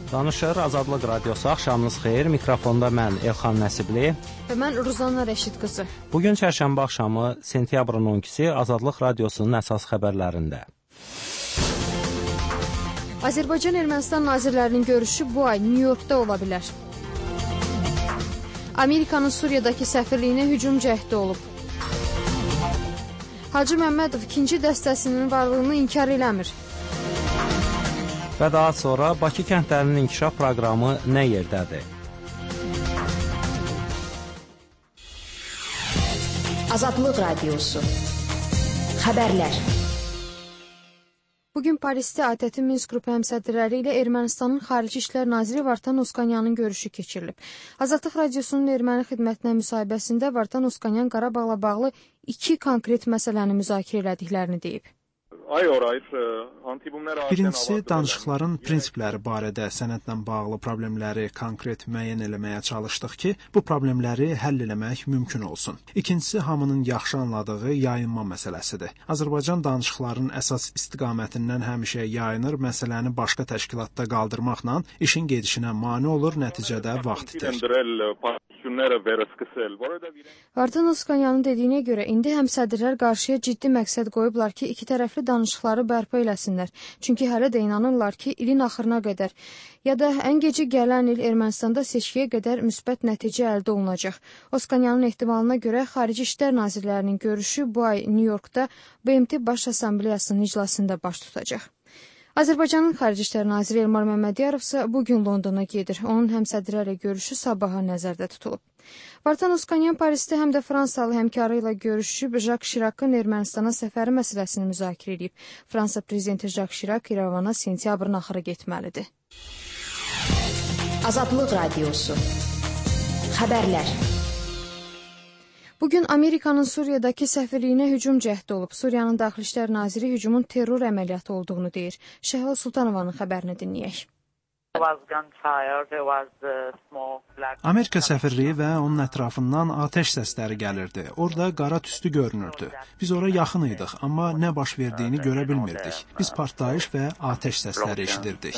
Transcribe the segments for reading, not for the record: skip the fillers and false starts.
Danışır Azadlıq Radiosu, axşamınız xeyir. Mikrofonda mən Elxan Nəsibli və mən Ruzanna Rəşid qızı. Bugün çərşənbə axşamı sentyabrın 12-si Azadlıq Radiosunun əsas xəbərlərində. Azərbaycan-Ermənistan nazirlərinin görüşü bu ay New Yorkda ola bilər. Amerikanın Suriyadakı səfirliyinə hücum cəhdi olub. Hacı Məmmədov ikinci dəstəsinin varlığını inkar eləmir. Və daha sonra Bakı kəndlərinin inkişaf proqramı nə yerdədir? Azadlıq Radiosu Xəbərlər. Bugün Parisdə ATƏT Minsk qrupu həmsədrləri ilə Ermənistanın Xarici İşlər Naziri Vartan Oskanyanın görüşü keçirilib. Azadlıq Radiosunun erməni xidmətinə müsahibəsində Vartan Oskanyan Qarabağla bağlı 2 konkret məsələni müzakirə elədiklərini deyib. Birincisi, danışıqların prinsipləri barədə sənədlə bağlı problemləri konkret müəyyən eləməyə çalışdıq ki, bu problemləri həll eləmək mümkün olsun. İkincisi, hamının yaxşı anladığı yayınma məsələsidir. Azərbaycan danışıqların əsas istiqamətindən həmişə yayınır, məsələni başqa təşkilatda qaldırmaqla işin gedişinə mane olur, nəticədə vaxt itir. Vartan Oskanyanın dediyinə görə, indi həmsədrlər qarşıya ciddi məqsəd qoyublar ki, iki tərəfli danışıqları bərpa eləsinlər. Çünki hələ də inanırlar ki, ilin axırına qədər ya da ən gecə gələn il Ermənistanda seçkiyə qədər müsbət nəticə əldə olunacaq. Oskanyanın ehtimalına görə Xarici İşlər Nazirlərinin görüşü bu ay New Yorkda BMT Baş Assambleyasının iclasında baş tutacaq. Azərbaycanın Xarici İşlər Naziri Elmar Məmmədiyarov isə bugün Londona gedir. Onun həmsədrlərlə görüşü sabaha nəzərdə tutulub. Vartan Oskanyan Parisdə həm də Fransalı həmkarı ilə görüşüb Jacques Chirac'ın Ermənistana səfəri məsələsini müzakirə edib. Fransa prezidenti Jacques Chirac İrəvana sentyabrın axırı getməlidir. Azadlıq Radiosu Xəbərlər. Bugün Amerikanın Suriyadakı səfirliyinə hücum cəhdi olub. Suriyanın Daxili İşlər Naziri hücumun terror əməliyyatı olduğunu deyir. Şəhla Sultanovanın xəbərini dinləyək. Amerika səfirliyi və onun ətrafından atəş səsləri gəlirdi. Orada qara tüstü görünürdü. Biz ora yaxın idik, amma nə baş verdiyini görə bilmirdik. Biz partlayış və atəş səsləri eşidirdik.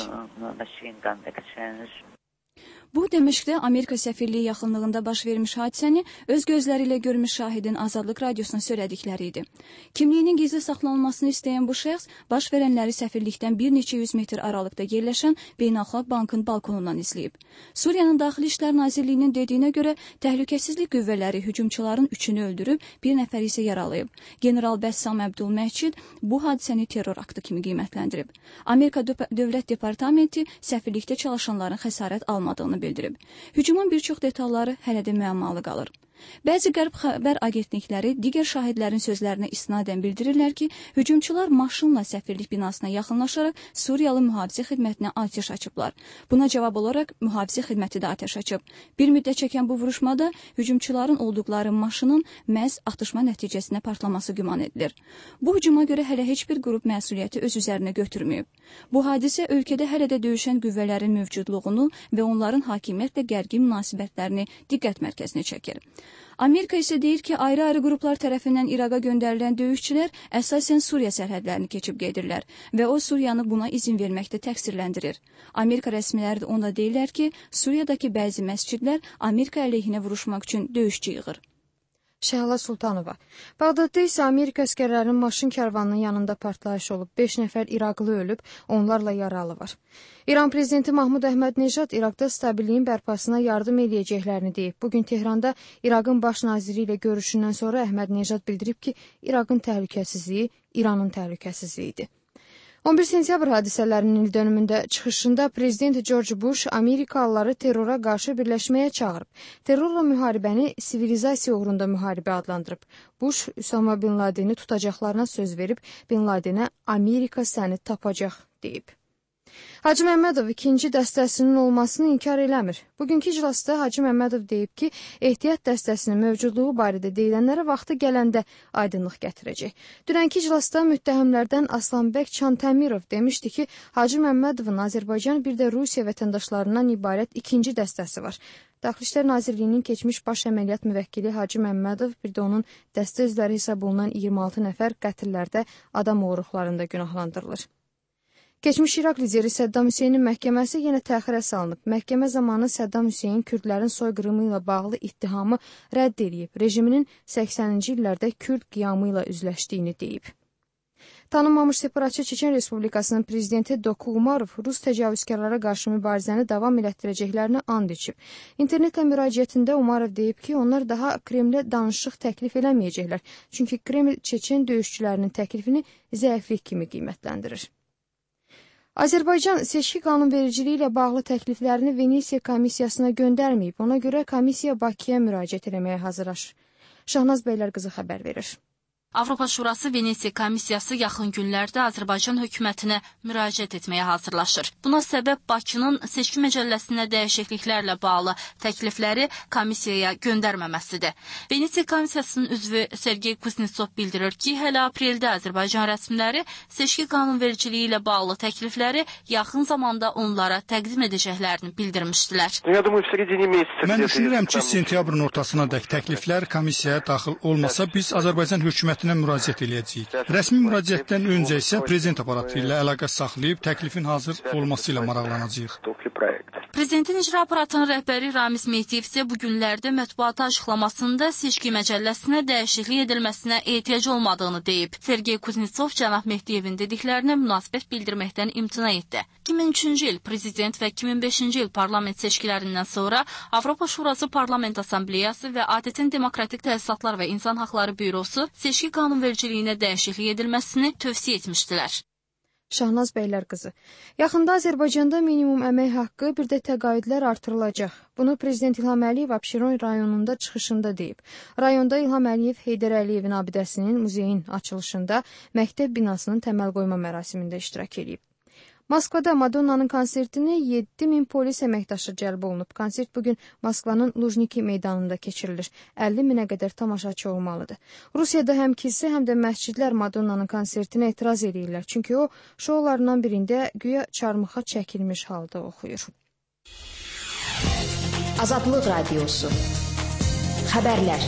Bu, Dəməşqdə Amerika səfirliyi yaxınlığında baş vermiş hadisəni öz gözləri ilə görmüş şahidin Azadlıq Radiosuna söylədikləri idi. Kimliyinin gizli saxlanılmasını istəyən bu şəxs baş verənləri səfirlikdən bir neçə yüz metr aralıqda yerləşən Beynəlxalq Bankın balkonundan izləyib. Suriyanın Daxili İşlər Nazirliyinin dediyinə görə təhlükəsizlik qüvvələri hücumçuların 3-ünü öldürüb, bir nəfər isə yaralayıb. General Bəssam Əbdülməhcid bu hadisəni terror aktı kimi qiymətləndirib. Amerika Dövlət Departamenti səfirlikdə çalışanların xəsarət almadığını bildirib. Hücumun bir çox detalları hələ də müəmmalı qalır. Bəzi qərb xəbər agentlikləri digər şahidlərin sözlərinə istinadən bildirirlər ki, hücumçular maşınla səfirlik binasına yaxınlaşaraq Suriyalı mühafizə xidmətinə atəş açıblar. Buna cavab olaraq mühafizə xidməti də atəş açıb. Bir müddət çəkən bu vuruşmada hücumçuların olduqları maşının məhz atışma nəticəsində partlaması güman edilir. Bu hücuma görə hələ heç bir qrup məsuliyyəti öz üzərinə götürməyib. Bu hadisə ölkədə hələ də döyüşən qüvvələrin mövcudluğunu və onların hakimiyyətlə gərgin münasibətlərini diqqət mərkəzinə çəkir. Amerika isə deyir ki, ayrı-ayrı qruplar tərəfindən İraqa göndərilən döyüşçülər əsasən Suriya sərhədlərini keçib gedirlər və o Suriyanı buna izin verməkdə təqsirləndirir. Amerika rəsmiləri də onda deyirlər ki, Suriyadakı bəzi məscidlər Amerika əleyhinə vuruşmaq üçün döyüşçü yığır. Şəhla Sultanova. Bağdadda isə Amerika əskərlərinin maşın kərvanının yanında partlayış olub. 5 nəfər İraqlı ölüb, onlarla yaralı var. İran prezidenti Mahmud Əhməd-Necad İraqda stabilliyin bərpasına yardım edəcəklərini deyib. Bugün Tehranda İraqın baş naziri ilə görüşündən sonra Əhməd-Necad bildirib ki, İraqın təhlükəsizliyi İranın təhlükəsizliyidir. 11 sentyabr hadisələrinin ildönümündə çıxışında prezident George Bush Amerikalıları terrora qarşı birləşməyə çağırıb. Terrorla müharibəni sivilizasiya uğrunda müharibə adlandırıb. Bush Üsama Bin Ladeni tutacaqlarına söz verib, Bin Ladenə Amerika səni tapacaq deyib. Hacı Məmmədov ikinci dəstəsinin olmasını inkar eləmir. Bugünkü iclasda Hacı Məmmədov deyib ki, ehtiyat dəstəsinin mövcudluğu barədə deyilənlərə vaxtı gələndə aydınlıq gətirəcək. Dünənki iclasda müttəhimlərdən Aslanbək Çantəmirov demişdi ki, Hacı Məmmədovun Azərbaycan bir də Rusiya vətəndaşlarından ibarət ikinci dəstəsi var. Daxili İşlər Nazirliyinin keçmiş baş əməliyyat müvəkkili Hacı Məmmədov, bir də onun dəstə üzvləri hesab olunan 26 nəfər qətillərdə adam oğruqlarında günahlandırılır. Keçmiş İraq lideri Səddam Hüseynin məhkəməsi yenə təxirə salınıb. Məhkəmə zamanı Səddam Hüseyn Kürdlərin soyqırımı ilə bağlı ittihamı rədd edib. Rejiminin 80-ci illərdə Kürd qiyamı ilə üzləşdiyini deyib. Tanınmamış separatçı Çeçen Respublikasının prezidenti Doku Umarov Rus təcavüzkarlara qarşı mübarizəni davam elətdirəcəklərini and içib. İnternetlə müraciətində Umarov deyib ki, onlar daha Kremlə danışıq təklif eləməyəcəklər. Çünki Kreml Çeçen döyüşçülərinin təklifini zəiflik kimi qiymətləndirir. Azərbaycan seçki qanunvericiliyi ilə bağlı təkliflərini Venesiya komissiyasına göndərməyib. Ona görə komissiya Bakıya müraciət etməyə hazırlaşır. Şahnaz Beylərqızı xəbər verir. Avropa Şurası Venesiya komissiyası yaxın günlərdə Azərbaycan hökumətinə müraciət etməyə hazırlaşır. Buna səbəb Bakının seçki məcəlləsinə dəyişikliklərlə bağlı təklifləri komissiyaya göndərməməsidir. Venesiya komissiyasının üzvü Sergey Kuznetsov bildirir ki, hələ apreldə Azərbaycan rəsmiləri seçki qanunvericiliyi ilə bağlı təklifləri yaxın zamanda onlara təqdim edəcəklərini bildirmişdilər. Mən düşünürəm ki, sentyabrın ortasına dək təkliflər komissiyaya daxil olmasa, biz Azərbaycan hökumətinə müraciət edəcəyik. Rəsmi müraciətdən öncə isə prezident aparatı ilə əlaqə saxlayıb təklifin hazır olması ilə maraqlanacağıq. Prezidentin icra aparatının rəhbəri Ramiz Mehdiyev isə bu günlərdə mətbuata açıqlamasında seçki məcəlləsinə dəyişiklik edilməsinə ehtiyac olmadığını deyib. Sergey Kuznetsov cənab Mehdiyevin dediklərinə münasibət bildirməkdən imtina etdi. 2003-cü il prezident və 2005-ci il parlament seçkilərindən sonra Avropa Şurası Parlament Assambleyası və ATƏT-in Demokratik Təsisatlar və İnsan Haqları Bürosu seçki qanunvericiliyinə dəyişiklik edilməsini tövsiyə etmişdilər. Şahnaz Beylərqızı. Yaxında Azərbaycanda minimum əmək haqqı, bir də təqaüdlər artırılacaq. Bunu Prezident İlham Əliyev Abşeron rayonunda çıxışında deyib. Rayonda İlham Əliyev Heydər Əliyevin abidəsinin muzeyin açılışında məktəb binasının təməl qoyma mərasimində iştirak edib. Moskvada Madonnanın konsertinə 7000 polis əməkdaşı cəlb olunub. Konsert bugün Moskvanın Lujniki meydanında keçirilir. 50 minə qədər tamaşaçı olmalıdır. Rusiyada həm kilsə, həm də məscidlər Madonnanın konsertinə etiraz edirlər. Çünki o, şoularından birində güya çarmıxa çəkilmiş halda oxuyur. Azadlıq Radiosu. Xəbərlər.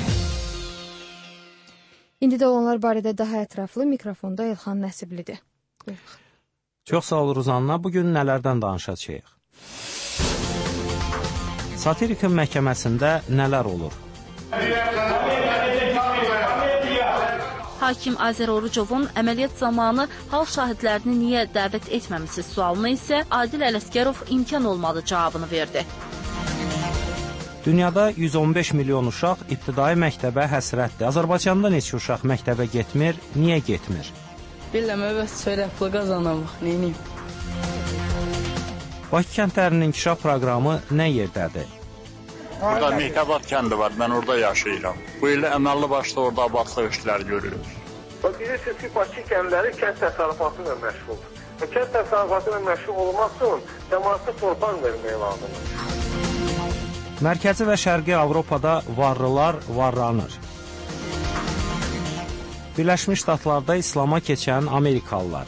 İndi də olanlar barədə daha ətraflı mikrofonda Elxan Nəsiblidir. Buyurun. Çox sağ oluruz Anna. Bugün nələrdən danışacağıq? Satirikin məhkəməsində nələr olur? Hakim Azər Orucovun əməliyyat zamanı hal şahidlərini niyə dəvət etməmişsiniz sualına isə Adil Ələsgərov imkan olmadı cavabını verdi. Dünyada 115 milyon uşaq ibtidai məktəbə həsrətdir. Azərbaycanda neçə uşaq məktəbə getmir, niyə getmir? Bilməm, bəs çörək pulu qazanamaq, neyiniyim? Bakı kəndlərinin inkişaf proqramı nə yerdədir? Burada Mehtəbat kəndi var, mən orada yaşayıram. Bu il əməlli başda orada abadlıq işləri görürük. Bilirsiniz ki, Bakı kəndləri kənd təsərrüfatı ilə məşğuldur. Kənd təsərrüfatı ilə məşğul olmaq üçün cəmaatı torpaq vermək lazımdır. Mərkəzi və Şərqi Avropada varlılar varlanır. Birləşmiş Ştatlarda İslama keçən Amerikalılar.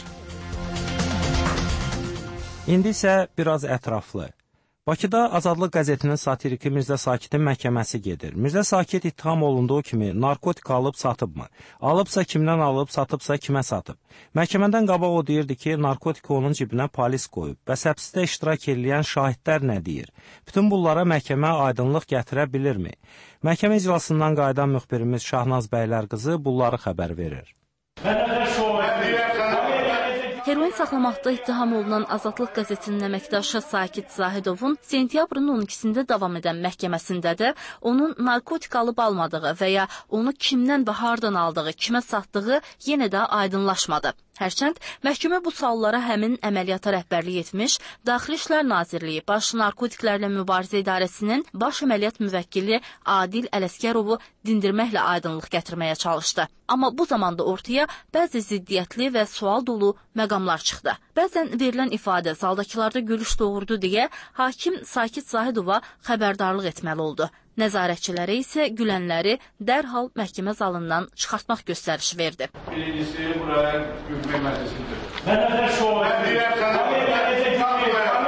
İndi isə biraz ətraflı. Bakıda Azadlıq qəzetinin satiriki Mirzə Sakitin məhkəməsi gedir. Mirzə Sakit ittiham olunduğu kimi narkotik alıb satıbmı? Alıbsa kimdən alıb, satıbsa kimə satıb? Məhkəmədən qabaq o deyirdi ki, narkotik onun cibinə polis qoyub. Bəs həbsdə iştirak edən şahidlər nə deyir? Bütün bunlara məhkəmə aydınlıq gətirə bilirmi? Məhkəmə iclasından qayıdan müxbirimiz Şahnaz Bəylərqızı bunları xəbər verir. Heroin saxlamaqda ittiham olunan Azadlıq qəzetinin əməkdaşı Sakit Zahidovun sentyabrın 12-sində davam edən məhkəməsində də onun narkotik alıb almadığı və ya onu kimdən və hardan aldığı, kimə satdığı yenə də aydınlaşmadı. Hərçənd məhkəmə bu suallara həmin əməliyyata rəhbərlik etmiş Daxili İşlər Nazirliyi Baş Narkotiklərlə Mübarizə İdarəsinin baş əməliyyat müvəkkili Adil Ələsgərovu dindirməklə aydınlıq gətirməyə çalışdı. Amma bu zamanda ortaya bəzi ziddiyyətli və sual dolu məqamlar çıxdı. Bəzən verilən ifadə zaldakılarda gülüş doğurdu deyə hakim Sakit Zahidova xəbərdarlıq etməli oldu. Nəzarətçilərə isə gülənləri dərhal məhkəmə zalından çıxartmaq göstərişi verdi. Birincisi, buraya hükmək məclisidir.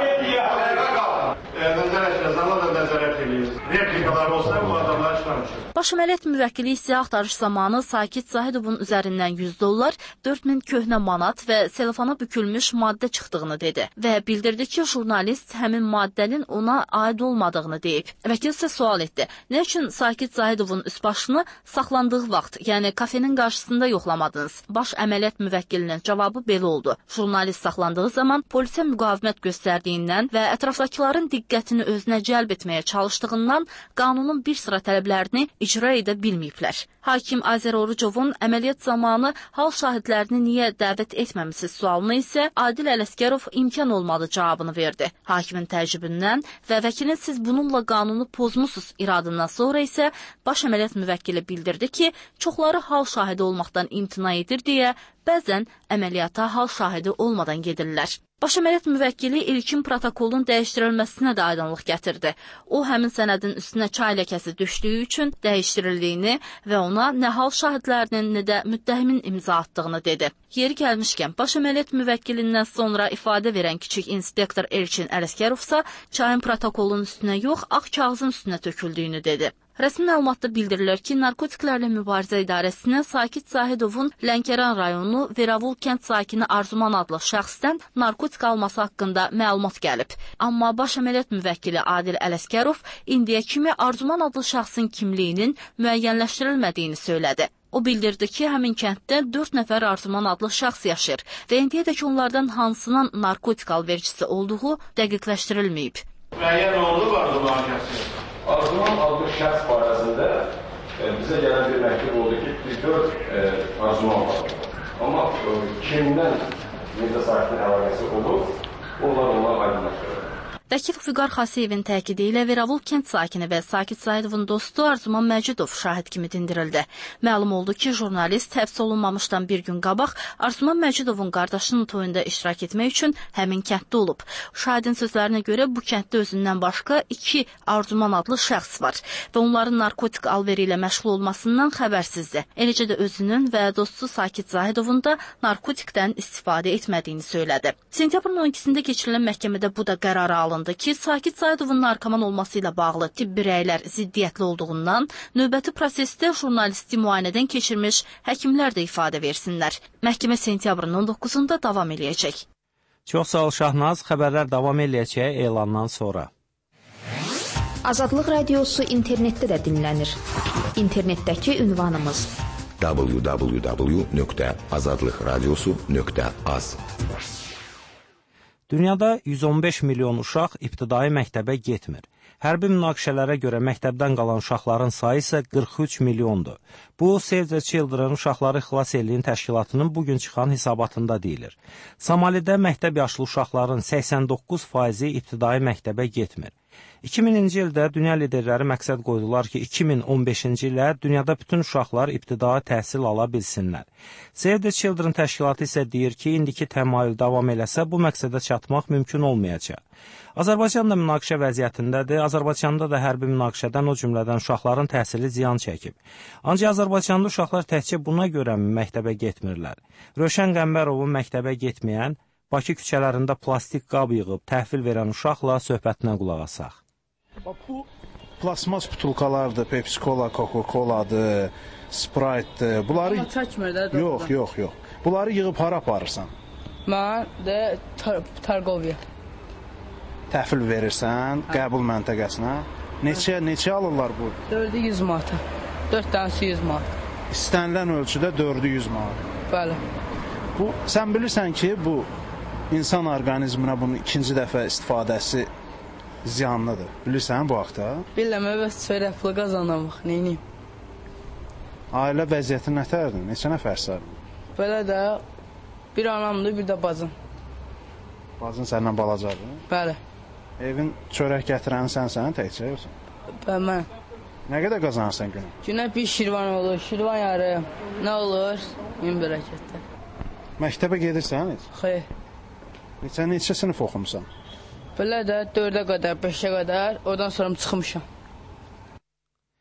Nəzarətçilər zala da nəzarət edilir. Replikalar olsa bu adamlar çıxarmışır. Baş əməliyyat müvəkkili isə axtarış zamanı Sakit Zahidovun üzərindən $100, 4000 köhnə manat və selofana bükülmüş maddə çıxdığını dedi və bildirdi ki, jurnalist həmin maddənin ona aid olmadığını deyib. Vəkil isə sual etdi. Nə üçün Sakit Zahidovun üsbaşını saxlandığı vaxt, yəni kafenin qarşısında yoxlamadınız? Baş əməliyyat müvəkkilinin cavabı belə oldu. Jurnalist saxlandığı zaman polisə müqavimət göstərdiyindən və ətrafdakıların diqqətini özünə cəlb etməyə çalışdığından qanunun bir sıra tələblərini icra edə bilməyiblər. Hakim Azər Orucovun əməliyyat zamanı hal şahidlərini niyə dəvət etməmisiniz sualına isə Adil Ələsgərov imkan olmadı cavabını verdi. Hakimin təəccübündən və vəkilin siz bununla qanunu pozmusunuz iradından sonra isə baş əməliyyat müvəkkili bildirdi ki, çoxları hal şahidi olmaqdan imtina edir deyə bəzən əməliyyata hal şahidi olmadan gedirlər. Baş əməliyyat müvəkkili ilkin protokolun dəyişdirilməsinə də aydınlıq gətirdi. O, həmin sənədin üstünə çay ləkəsi düşdüyü üçün dəyişdirildiyini və ona nə hal şahidlərinin, nə də müttəhimin imza atdığını dedi. Yeri gəlmişkən, baş əməliyyat müvəkkilindən sonra ifadə verən kiçik inspektor Elçin Ələsgərovsa çayın protokolun üstünə yox, ağ kağızın üstünə töküldüyünü dedi. Rəsmi məlumatda bildirilir ki, Narkotiklərlə Mübarizə İdarəsinə Sakit Zahidovun Lənkəran rayonu Veravul kənd sakini Arzuman adlı şəxsdən narkotik alması haqqında məlumat gəlib. Amma baş əməliyyat müvəkkili Adil Ələsgərov indiyə kimi Arzuman adlı şəxsin kimliyinin müəyyənləşdirilmədiyini söylədi. O bildirdi ki, həmin kənddə 4 nəfər Arzuman adlı şəxs yaşayır və indiyədək onlardan hansının narkotik alvericisi olduğu dəqiqləşdirilməyib. Müəyyən oldu Arzuman kəsi. Arzuman adlı şəxs barəsində bizə gələn bir məktub oldu ki, biz 4 Arzuman var. Amma kimdən necə sakitin əlaqəsi olub, onlar aydınlaşdırır. Vəkil Füqar Xasiyevin təkidi ilə Veravul kənd sakini və Sakit Zahidovun dostu Arzuman Məcidov şahid kimi dindirildi. Məlum oldu ki, jurnalist həbs olunmamışdan bir gün qabaq Arzuman Məcidovun qardaşının toyunda iştirak etmək üçün həmin kənddə olub. Şahidin sözlərinə görə bu kənddə özündən başqa 2 Arzuman adlı şəxs var və onların narkotik alveri ilə məşğul olmasından xəbərsizdir. Eləcə də özünün və dostu Sakit Zahidovun da narkotikdən istifadə etmədiyini söylədi. Sentyabrın 12-sində keçirilən məhkəmədə bu da qərara alındı ki, Sakit Zahidovun narkoman olması ilə bağlı tibbi rəylər ziddiyyətli olduğundan növbəti prosesdə jurnalisti müayinədən keçirmiş həkimlər də ifadə versinlər. Məhkəmə sentyabrın 19-da davam eləyəcək. Çox sağ ol Şahnaz, xəbərlər davam eləyəcək elandan sonra. Azadlıq Radiosu internetdə də dinlənir. İnternetdəki ünvanımız www.azadlıqradiosu.az. Dünyada 115 milyon uşaq ibtidai məktəbə getmir. Hərbi münaqişələrə görə məktəbdən qalan uşaqların sayı isə 43 milyondur. Bu, Save the Children uşaqları xilas eləyin təşkilatının bugün çıxan hesabatında deyilir. Somalidə məktəb yaşlı uşaqların 89% ibtidai məktəbə getmir. 2000-ci ildə dünya liderləri məqsəd qoydular ki, 2015-ci ilə dünyada bütün uşaqlar ibtidai təhsil ala bilsinlər. Save the Children təşkilatı isə deyir ki, indiki təmayül davam eləsə, bu məqsədə çatmaq mümkün olmayacaq. Azərbaycan da münaqişə vəziyyətindədir. Azərbaycanda da hərbi münaqişədən, o cümlədən uşaqların təhsili ziyan çəkib. Ancaq Azərbaycanda uşaqlar təkcə buna görə məktəbə getmirlər. Rövşən Qəmbərovun məktəbə getməyən, Bakı küçələrində plastik qab yığıb təhvil verən uşaqla söhbətinə qulaq asaq. Bu plasmas butulkalardır, Pepsi-Cola, Coca-Cola'dır, Sprite-dır. Bunları çəkmir də. Yox. Bunları yığıb hara aparırsan? Mən də Targoviya. Təhvil verirsən qəbul məntəqəsinə. Neçə alırlar bu? 400 manat. 4 dənəsi 100 manat. İstənilən ölçüdə 400 manat. Bəli. Bu sən bilirsən ki, bu insan orqanizminə bunun ikinci dəfə istifadəsi ziyanlıdır. Bilirsən bu haqda? Bilirəm, bəs çörək pulu qazanamaq, neyniyim? Ailə vəziyyəti nətərdir? Neçə nəfərsən? Belə də bir anamdır, bir də bacım. Bacın səndən balacadır? Bəli. Evin çörək gətirəni sənsən, təkcə yoxsa? Mən. Nə qədər qazanırsan günə? Günə bir şirvan olur, şirvan yarı. Nə olur? Min bərəkətdə. Məktəbə gedirsən heç? Xeyr. Neçə sinif oxumusan? Belə də 4-ə qədər, 5-ə qədər, oradan sonra çıxmışam.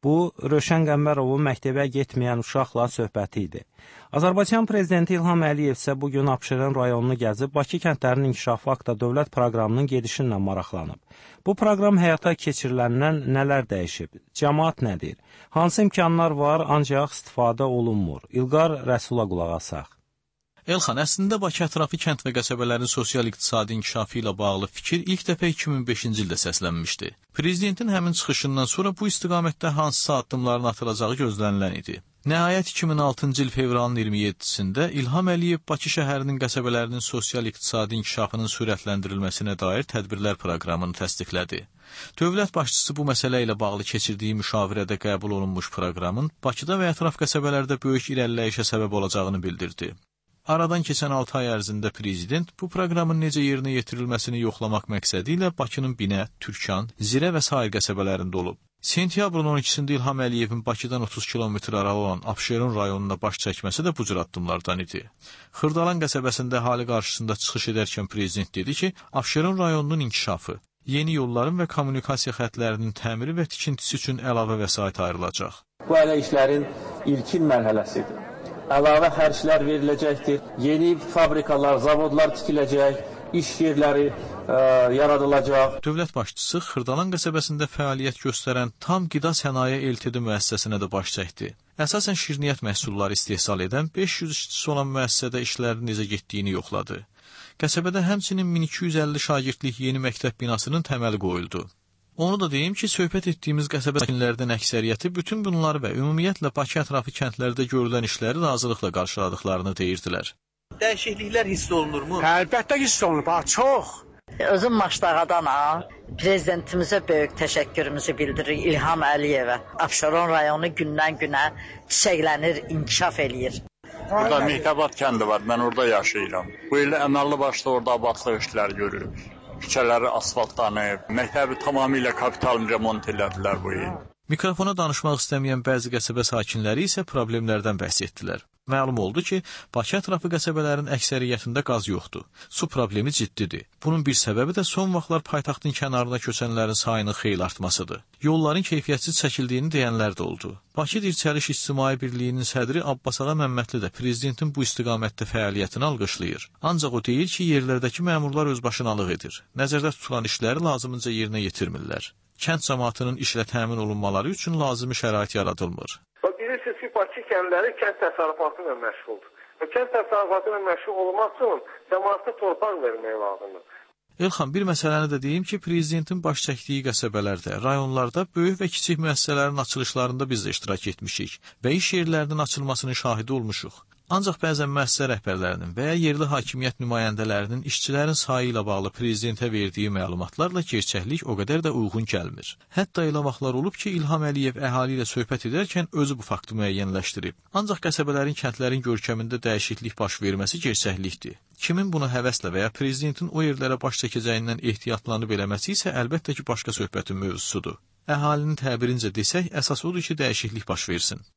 Bu, Rövşən Qəmbərovun məktəbə getməyən uşaqla söhbəti idi. Azərbaycan prezidenti İlham Əliyev isə bugün Abşeron rayonunu gəzib Bakı kəndlərinin inkişafı haqqında dövlət proqramının gedişinlə maraqlanıb. Bu proqram həyata keçiriləndən nələr dəyişib? Cəmaət nə deyir? Hansı imkanlar var, ancaq istifadə olunmur? İlqar Rəsula qulaq asaq. Elxan, əslində Bakı ətrafı kənd və qəsəbələrin sosial-iqtisadi inkişafı ilə bağlı fikir ilk dəfə 2005-ci ildə səslənmişdi. Prezidentin həmin çıxışından sonra bu istiqamətdə hansısa addımların atılacağı gözlənilən idi. Nəhayət 2006-cı il fevralın 27-sində İlham Əliyev Bakı şəhərinin qəsəbələrinin sosial-iqtisadi inkişafının sürətləndirilməsinə dair tədbirlər proqramını təsdiqlədi. Dövlət başçısı bu məsələ ilə bağlı keçirdiyi müşavirədə qəbul olunmuş proqramın Bakıda və ətraf qəsəbələrdə böyük irəliləyişə səbəb olacağını bildirdi. Aradan keçən 6 ay ərzində prezident bu proqramın necə yerinə yetirilməsini yoxlamaq məqsədi ilə Bakının Binə, Türkan, Zirə və sair qəsəbələrində olub. Sentyabrın 12-sində İlham Əliyevin Bakıdan 30 kilometr aralı olan Abşeron rayonuna baş çəkməsi də bu cür addımlardan idi. Xırdalan qəsəbəsində əhali qarşısında çıxış edərkən prezident dedi ki, Abşeron rayonunun inkişafı, yeni yolların və kommunikasiya xətlərinin təmiri və tikintisi üçün əlavə vəsait ayrılacaq. Bu hələ işlərin ilkin mərhələsidir. Əlavə xərclər veriləcəkdir. Yeni fabrikalar, zavodlar tikiləcək, iş yerləri yaradılacaq. Dövlət başçısı Xırdalan qəsəbəsində fəaliyyət göstərən Tam Qida Sənaye LTD müəssisəsinə də baş çəkdi. Əsasən şirniyyat məhsulları istehsal edən 500 işçisi olan müəssisədə işlərin necə getdiyini yoxladı. Qəsəbədə həmçinin 1250 şagirdlik yeni məktəb binasının təməli qoyuldu. Onu da deyim ki, söhbət etdiyimiz qəsəbə sakinlərinin əksəriyyəti bütün bunları və ümumiyyətlə Bakı ətrafı kəndlərdə görülən işləri razılıqla qarşıladıqlarını deyirdilər. Dəyişikliklər hiss olunurmu? Əlbəttə hiss olunur, çox. Özüm Maşdağadanam. Prezidentimizə böyük təşəkkürümüzü bildiririk İlham Əliyevə. Abşeron rayonu gündən-günə çiçəklənir, inkişaf eləyir. Burada Mehtəbat kəndi var, mən orada yaşayıram. Bu il əməlli başda orada abadlıq işləri görürük. Küçələri asfaltlanıb, məktəbi tamamilə kapital remont elədilər bu il. Mikrofona danışmaq istəməyən bəzi qəsəbə sakinləri isə problemlərdən bəhs etdilər. Məlum oldu ki, Bakı ətrafı qəsəbələrin əksəriyyətində qaz yoxdur. Su problemi ciddidir. Bunun bir səbəbi də son vaxtlar paytaxtın kənarına köçənlərin sayının xeyli artmasıdır. Yolların keyfiyyətsiz çəkildiyini deyənlər də oldu. Bakı Dirçəliş İctimai Birliyinin sədri Abbasağa Məmmədli də prezidentin bu istiqamətdə fəaliyyətini alqışlayır. Ancaq o deyir ki, yerlərdəki məmurlar özbaşınalıq edir. Nəzərdə tutulan işləri lazımınca yerinə yetirmirlər. Kənd cəmaatının işlə təmin olunmaları üçün lazımi şərait yaradılmır. Bilirsiniz ki, Bakı kəndləri kənd təsərrüfatı ilə məşğuldur. Kənd təsərrüfatı ilə məşğul olmaq üçün cəmaata torpaq vermək lazımdır. Elxan, bir məsələni də deyim ki, prezidentin baş çəkdiyi qəsəbələrdə, rayonlarda böyük və kiçik müəssisələrin açılışlarında biz də iştirak etmişik və iş yerlərinin açılmasının şahidi olmuşuq. Ancaq bəzən müəssisə rəhbərlərinin və ya yerli hakimiyyət nümayəndələrinin işçilərin sayı ilə bağlı prezidentə verdiyi məlumatlarla gerçəklik o qədər də uyğun gəlmir. Hətta elə vaxtlar olub ki, İlham Əliyev əhali ilə söhbət edərkən özü bu faktı müəyyənləşdirib. Ancaq qəsəbələrin, kəndlərin görkəmində dəyişiklik baş verməsi gerçəklikdir. Kimin bunu həvəslə və ya prezidentin o yerlərə baş çəkəcəyindən ehtiyatlanıb eləməsi isə əlbəttə ki, başqa söhbətin mövzusudur. Əhalinin təbirincə desək, əsas odur ki, dəyişiklik baş versin.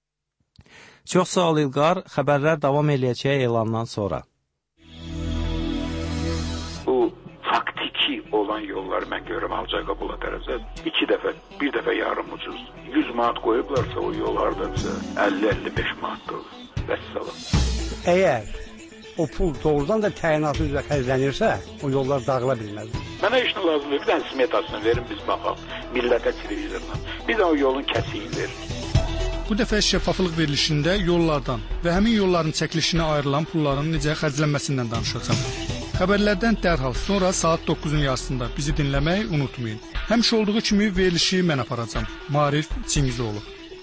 Çox sağ ol İlqar, xəbərlər davam eləyəcək elandan sonra. Bu faktiki olan yollar mən görürəm Ağcaqabula tərəfə 2 dəfə, bir dəfə yarım ucuz. 100 manat qoyublarsa o yol hardasa 50-55 manatdır. Vəssalam. Əgər o pul doğrudan da təyinatı üzrə xərclənirsə, o yollar dağıla bilməz. Mənə işin lazımdır, bir dənə smetasını verin, biz baxaq. Millətə televizorla. Bir də o yolun kəsiyini verin. Bu dəfə şəffaflıq verilişində yollardan və həmin yolların çəkilişinə ayrılan pulların necə xərclənməsindən danışacağam. Xəbərlərdən dərhal sonra saat 9-un yarısında bizi dinləməyi unutmayın. Həmişə olduğu kimi verilişi mən aparacağam. Maarif Çingizoğlu.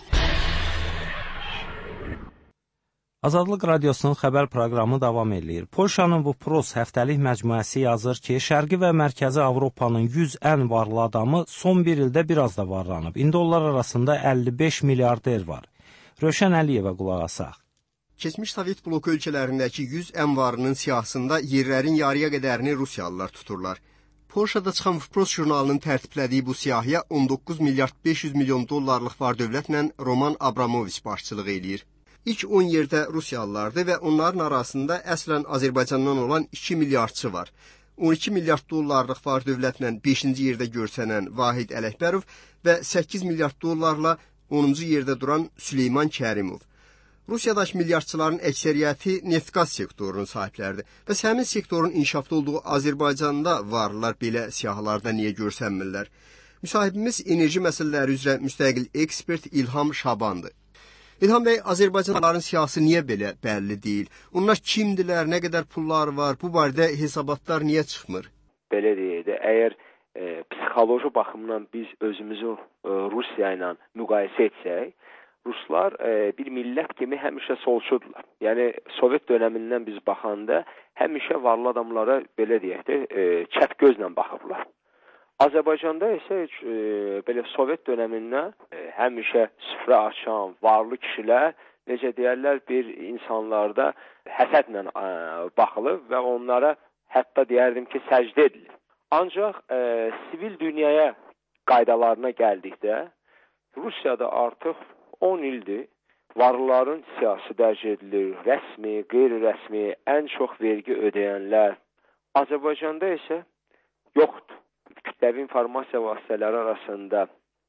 Azadlıq Radiosunun xəbər proqramı davam edir. Polşanın Vopros həftəlik məcmuəsi yazır ki, Şərqi və Mərkəzi Avropanın 100 ən varlı adamı son bir ildə biraz da varlanıb. İndi onlar arasında 55 milyarder var. Rövşən Əliyevə qulaq asaq. Keçmiş Sovet bloku ölkələrindəki 100 ən varının siyahısında yerlərin yarıya qədərini Rusiyalılar tuturlar. Polşada çıxan Vopros jurnalının tərtiblədiyi bu siyahıya 19 milyard 500 milyon dollarlıq var dövlətlə Roman Abramoviç başçılıq eləyir. İlk 10 yerdə Rusiyalılardır və onların arasında əslən Azərbaycandan olan 2 milyardçı var. 12 milyard dollarlıq var dövlətlə 5-ci yerdə görsənən Vahid Ələkbərov və 8 milyard dollarla 10-cu yerdə duran Süleyman Kərimov. Rusiyadakı milyardçıların əksəriyyəti neft-qaz sektorunun sahibləridir. Bəs həmin sektorun inkişafda olduğu Azərbaycanda varlılar belə siyahılarda niyə görsənmirlər? Müsahibimiz enerji məsələləri üzrə müstəqil ekspert İlham Şabandır. İlham bəy, Azərbaycanlıların siyasi niyə belə bəlli deyil? Onlar kimdirlər, nə qədər pullar var, bu barədə hesabatlar niyə çıxmır? Belə deyildi, əgər psixoloji baxımdan biz özümüzü Rusiya ilə müqayisə etsək, Ruslar bir millət kimi həmişə solçudurlar. Yəni, Sovet dönəmindən biz baxanda həmişə varlı adamlara, belə deyək də, çət gözlə baxıblar. Azərbaycanda isə belə Sovet dönəmindən həmişə süfrə açan, varlı kişilər, necə deyərlər, bir insanlarda həsədlə baxılıb və onlara hətta deyərdim ki, səcdə edilir. Ancaq sivil dünyaya qaydalarına gəldikdə, Rusiyada artıq 10 ildir varlıların siyasi dərc edilir, rəsmi, qeyri-rəsmi, ən çox vergi ödəyənlər. Azərbaycanda isə yoxdur. Kütləvi informasiya vasitələri arasında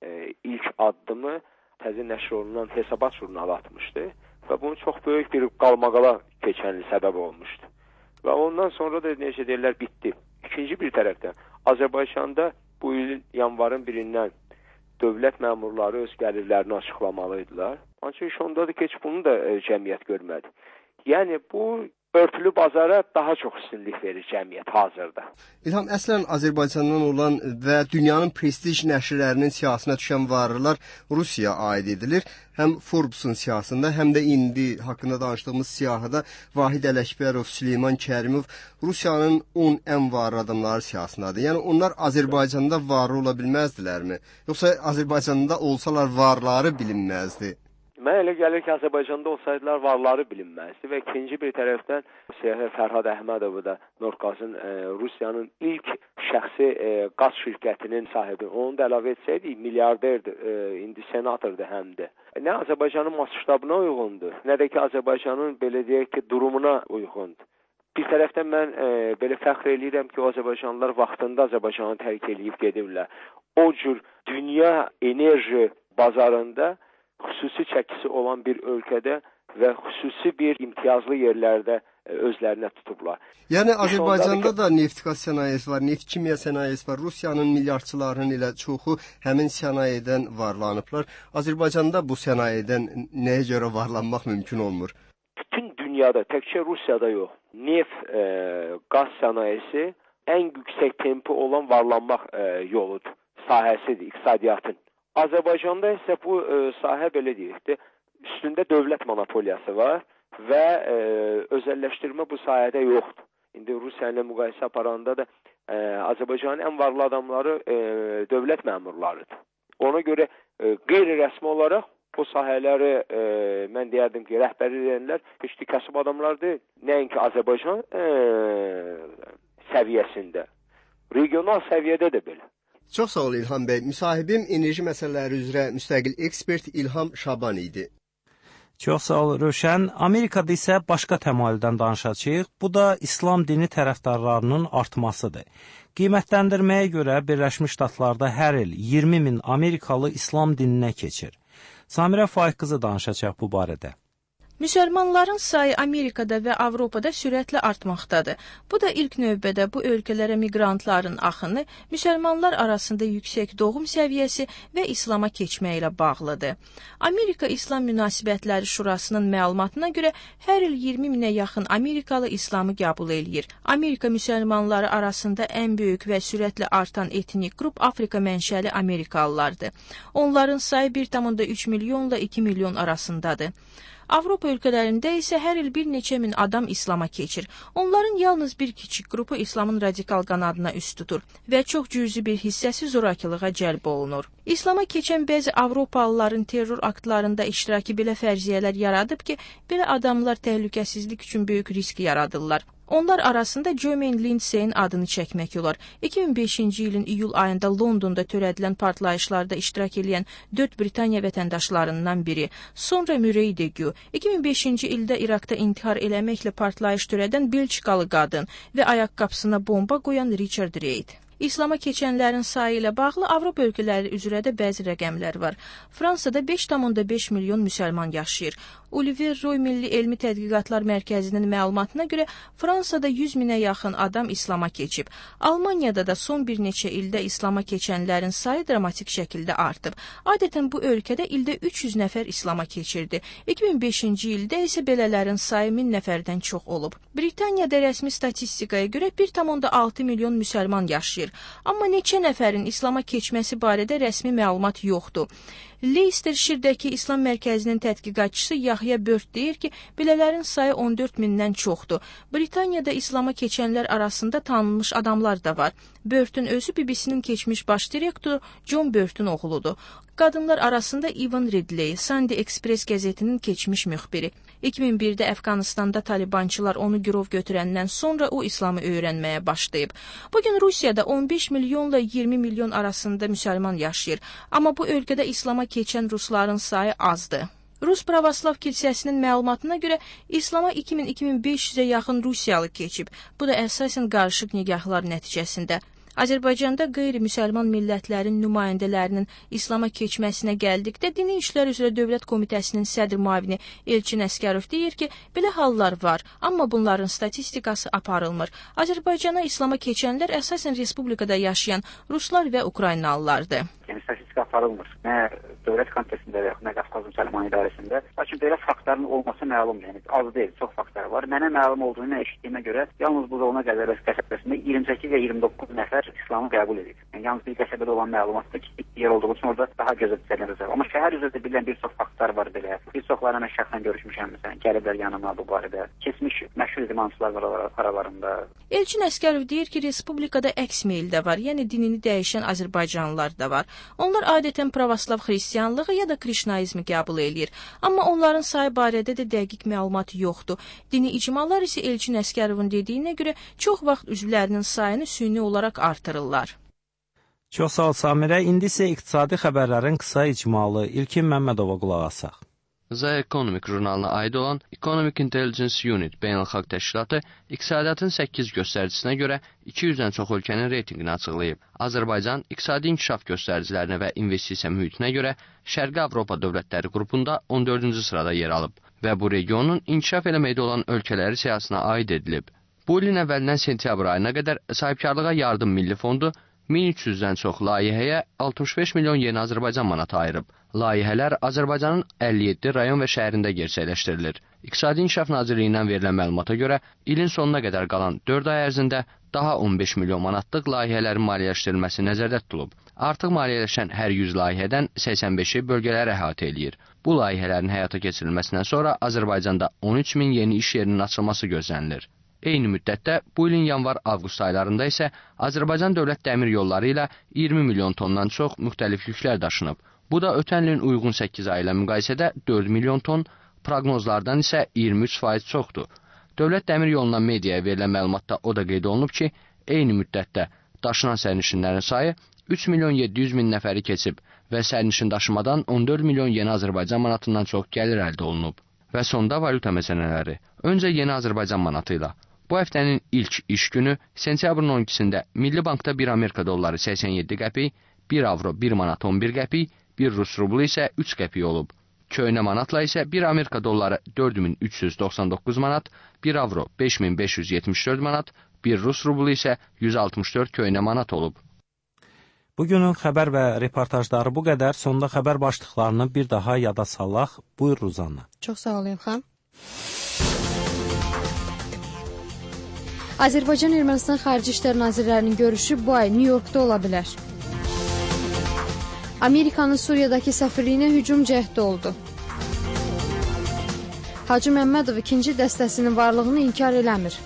ilk addımı təzə nəşr olunan Hesabat jurnalı atmışdı və bunun çox böyük bir qalmaqala keçənli səbəb olmuşdu. Və ondan sonra da necə deyirlər, bitdi. İkinci bir tərəfdən, Azərbaycanda bu ilin yanvarın 1-dən dövlət məmurları öz gəlirlərini açıqlamalıydılar. Ancaq iş ondadır ki, heç bunu da cəmiyyət görmədi. Yəni, bu örtülü bazara daha çox üstünlük verir cəmiyyət hazırda. İlham, əslən Azərbaycandan olan və dünyanın prestij nəşrlərinin siyasına düşən varlılar Rusiyaya aid edilir. Həm Forbes-un siyasında, həm də indi haqqında danışdığımız siyahıda Vahid Ələkbərov, Süleyman Kərimov Rusiyanın 10 ən varlı adamları siyasındadır. Yəni, onlar Azərbaycanda varlı ola bilməzdilərmi? Yoxsa Azərbaycanda olsalar varları bilinməzdi? Mənə elə gəlir ki, Azərbaycanda olsaydılar varları bilinməzdi və ikinci bir tərəfdən Fərhad Əhmədov da Norqazın Rusiyanın ilk şəxsi qaz şirkətinin sahibi. Onu da əlavə etsəydik, milyarderdir, indi senatordur həm də. Nə Azərbaycanın masştabına uyğundur, nə də ki, Azərbaycanın belə deyək ki, durumuna uyğundur. Bir tərəfdən mən belə fəxr eləyirəm ki, o Azərbaycanlılar vaxtında Azərbaycanı tərk edib gedirlər. O cür dünya enerji bazarında xüsusi çəkisi olan bir ölkədə və xüsusi bir imtiyazlı yerlərdə özlərinə tutublar. Yəni Azərbaycanda da neft-qaz sənayesi var, neft kimya sənayesi var. Rusiyanın milyardçılarının elə çoxu həmin sənayedən varlanıblar. Azərbaycanda bu sənayedən nəyə görə varlanmaq mümkün olmur? Bütün dünyada, təkcə Rusiyada yox, neft, qaz sənayesi ən yüksək tempi olan varlanmaq yoludur, sahəsidir, iqtisadiyyatın. Azərbaycanda isə bu sahə belə deyəkdir, üstündə dövlət monopoliyası var və özəlləşdirmə bu sahədə yoxdur. İndi Rusiya ilə müqayisə aparanda da Azərbaycanın ən varlı adamları dövlət məmurlarıdır. Ona görə qeyri-rəsmi olaraq bu sahələri mən deyərdim ki, rəhbəri edənlər heç də kasıb adamlar deyil. Nəinki Azərbaycan səviyyəsində, regional səviyyədə də belə. Çox sağ ol İlham bəy. Müsahibim enerji məsələləri üzrə müstəqil ekspert İlham Şaban idi. Çox sağ ol Rövşən. Amerikada isə başqa təmayüldən danışacağıq. Bu da İslam dini tərəfdarlarının artmasıdır. Qiymətləndirməyə görə Birləşmiş Ştatlarda hər il 20 min Amerikalı İslam dininə keçir. Samirə Faiq qızı danışacaq bu barədə. Müsəlmanların sayı Amerikada və Avropada sürətlə artmaqdadır. Bu da ilk növbədə bu ölkələrə miqrantların axını, müsəlmanlar arasında yüksək doğum səviyyəsi və İslama keçmək ilə bağlıdır. Amerika İslam Münasibətləri Şurasının məlumatına görə hər il 20 minə yaxın Amerikalı İslamı qəbul eləyir. Amerika müsəlmanları arasında ən böyük və sürətlə artan etnik qrup Afrika mənşəli Amerikalılardır. Onların sayı 1,3 milyonla 2 milyon arasındadır. Avropa ölkələrində isə hər il bir neçə min adam İslama keçir. Onların yalnız bir kiçik qrupu İslamın radikal qanadına üst tutur və çox cüzi bir hissəsi zorakılığa cəlb olunur. İslama keçən bəzi Avropalıların terror aktlarında iştirakı belə fərziyyələr yaradıb ki, belə adamlar təhlükəsizlik üçün böyük risk yaradırlar. Onlar arasında Jermaine Lindsay'in adını çəkmək olar. 2005-ci ilin iyul ayında Londonda törədilən partlayışlarda iştirak edən 4 Britaniya vətəndaşlarından biri. Sonra Murray Degu, 2005-ci ildə İraqda intihar eləməklə partlayış törədən Belçikalı qadın və ayaqqabısına bomba qoyan Richard Reid. İslama keçənlərin sayı ilə bağlı Avropa ölkələri üzrə də bəzi rəqəmlər var. Fransada 5,5 milyon müsəlman yaşayır. Olivier Roy Milli Elmi Tədqiqatlar Mərkəzinin məlumatına görə Fransada 100 minə yaxın adam İslama keçib. Almaniyada da son bir neçə ildə İslama keçənlərin sayı dramatik şəkildə artıb. Adətən bu ölkədə ildə 300 nəfər İslama keçirdi. 2005-ci ildə isə belələrin sayı 1000 nəfərdən çox olub. Britaniyada rəsmi statistikaya görə 1,6 milyon müsəlman yaşayır. Amma neçə nəfərin İslama keçməsi barədə rəsmi məlumat yoxdur. Leicestershire-dəki İslam mərkəzinin tədqiqatçısı Yahya Bört deyir ki, belələrin sayı 14 mindən çoxdur. Britaniyada İslama keçənlər arasında tanınmış adamlar da var. Börtün özü BBC-nin keçmiş baş direktoru John Börtün oğludur. Qadınlar arasında Evan Ridley, Sunday Express qəzetinin keçmiş müxbiri. 2001-də Əfqanistanda talibançılar onu girov götürəndən sonra o İslamı öyrənməyə başlayıb. Bugün Rusiyada 15 milyonla 20 milyon arasında müsəlman yaşayır. Amma bu ölkədə İslama keçən rusların sayı azdır. Rus Pravoslav Kilsəsinin məlumatına görə İslama 2000-2500-ə yaxın Rusiyalı keçib. Bu da əsasən qarışıq nigahlar nəticəsində. Azərbaycanda qeyri-müsəlman millətlərin nümayəndələrinin İslama keçməsinə gəldikdə Dini İşlər üzrə Dövlət Komitəsinin sədr müavini Elçin Əsgərov deyir ki, belə hallar var, amma bunların statistikası aparılmır. Azərbaycana İslama keçənlər əsasən respublikada yaşayan ruslar və Ukraynalılardır. Yəni statistika aparılmır. Nə Dövlət Komitəsində və nə Qafqaz Müsəlman İdarəsində. Lakin belə faktların olması məlumdur. Yəni az deyil, çox faktlar var. Mənə məlum olduğunu eşitdiyimə görə yalnız bu Zolna Qəzəbəs qəsəbəsində 28 və 29 nəfər İslamı qəbul edib. Yəni yalnız bir qəsəbədə olan məlumatdır ki, yer olduğu üçün orada daha gözə düşənlər. Amma şəhər üzrə bilən bir çox faktlar var belə. Bir çoxlarına mən şəxsən görüşmüşəm məsələn, gəliblər yanıma bu barədə. Keçmiş məşhur idmançılar var aralarında. Elçin Əsgərov deyir ki, respublikada əks meyl də var, yəni dinini dəyişən azərbaycanlılar da var. Onlar adətən pravoslav xristianlığı ya da krişnaizmi qəbul eləyir. Amma onların sayı barədə də dəqiq məlumat yoxdur. Dini icmalar isə Elçin Əsgərovun dediyinə görə çox vaxt üzvlərinin sayını süni olaraq artırırlar. Çox sağ ol Samirə. İndi isə iqtisadi xəbərlərin qısa icmalı İlkin Məmmədova qulaq asaq. The Economic jurnalına aid olan Economic Intelligence Unit beynəlxalq təşkilatı iqtisadiyyatın 8 göstəricinə görə 200-dən çox ölkənin reytinqini açıqlayıb. Azərbaycan iqtisadi inkişaf göstəricilərinə və investisiya mühitinə görə Şərqi Avropa dövlətləri qrupunda 14-cü sırada yer alıb və bu regionun inkişaf eləməkdə olan ölkələri siyasına aid edilib. Bu ilin əvvəlindən sentyabr ayına qədər sahibkarlığa yardım milli fondu 1300-dən çox layihəyə 65 milyon yeni Azərbaycan manatı ayırıb. Layihələr Azərbaycanın 57 rayon və şəhərində gerçəkləşdirilir. İqtisadi İnkişaf Nazirliyindən verilən məlumata görə ilin sonuna qədər qalan 4 ay ərzində daha 15 milyon manatlıq layihələrin maliyyələşdirilməsi nəzərdə tutulub. Artıq maliyyələşən hər 100 layihədən 85-i bölgələri əhatə eləyir. Bu layihələrin həyata keçirilməsindən sonra Azərbaycanda 13 min yeni iş yerinin açılması gözlənilir. Eyni müddətdə bu ilin yanvar-avqust aylarında isə Azərbaycan Dövlət Dəmir Yolları ilə 20 milyon tondan çox müxtəlif yüklər daşınıb. Bu da ötən ilin uyğun 8 ay ilə müqayisədə 4 milyon ton, proqnozlardan isə 23% çoxdur. Dövlət Dəmir Yolundan mediaya verilən məlumatda o da qeyd olunub ki, eyni müddətdə daşınan sərnişinlərin sayı 3 milyon 700 min nəfəri keçib və sərnişin daşımadan 14 milyon yeni Azərbaycan manatından çox gəlir əldə olunub. Və sonda valyuta məsələləri. Öncə yeni Azərbaycan manatı ilə. Bu həftənin ilk iş günü sentyabrın 12-sində Milli Bankda 1 Amerika dolları 87 qəpik, 1 avro 1 manat 11 qəpik, 1 Rus rublu isə 3 qəpik olub. Köhnə manatla isə 1 Amerika dolları 4399 manat, 1 avro 5574 manat, 1 Rus rublu isə 164 köhnə manat olub. Bugünün xəbər və reportajları bu qədər. Sonda xəbər başlıqlarını bir daha yada salaq. Buyur Ruzanna. Çox sağ ol İlham. Azərbaycan-Ermənistan Xarici İşlər Nazirlərinin görüşü bu ay Nyu-Yorkda ola bilər. Amerikanın Suriyadakı səfirliyinə hücum cəhdi oldu. Hacı Məmmədov ikinci dəstəsinin varlığını inkar eləmir.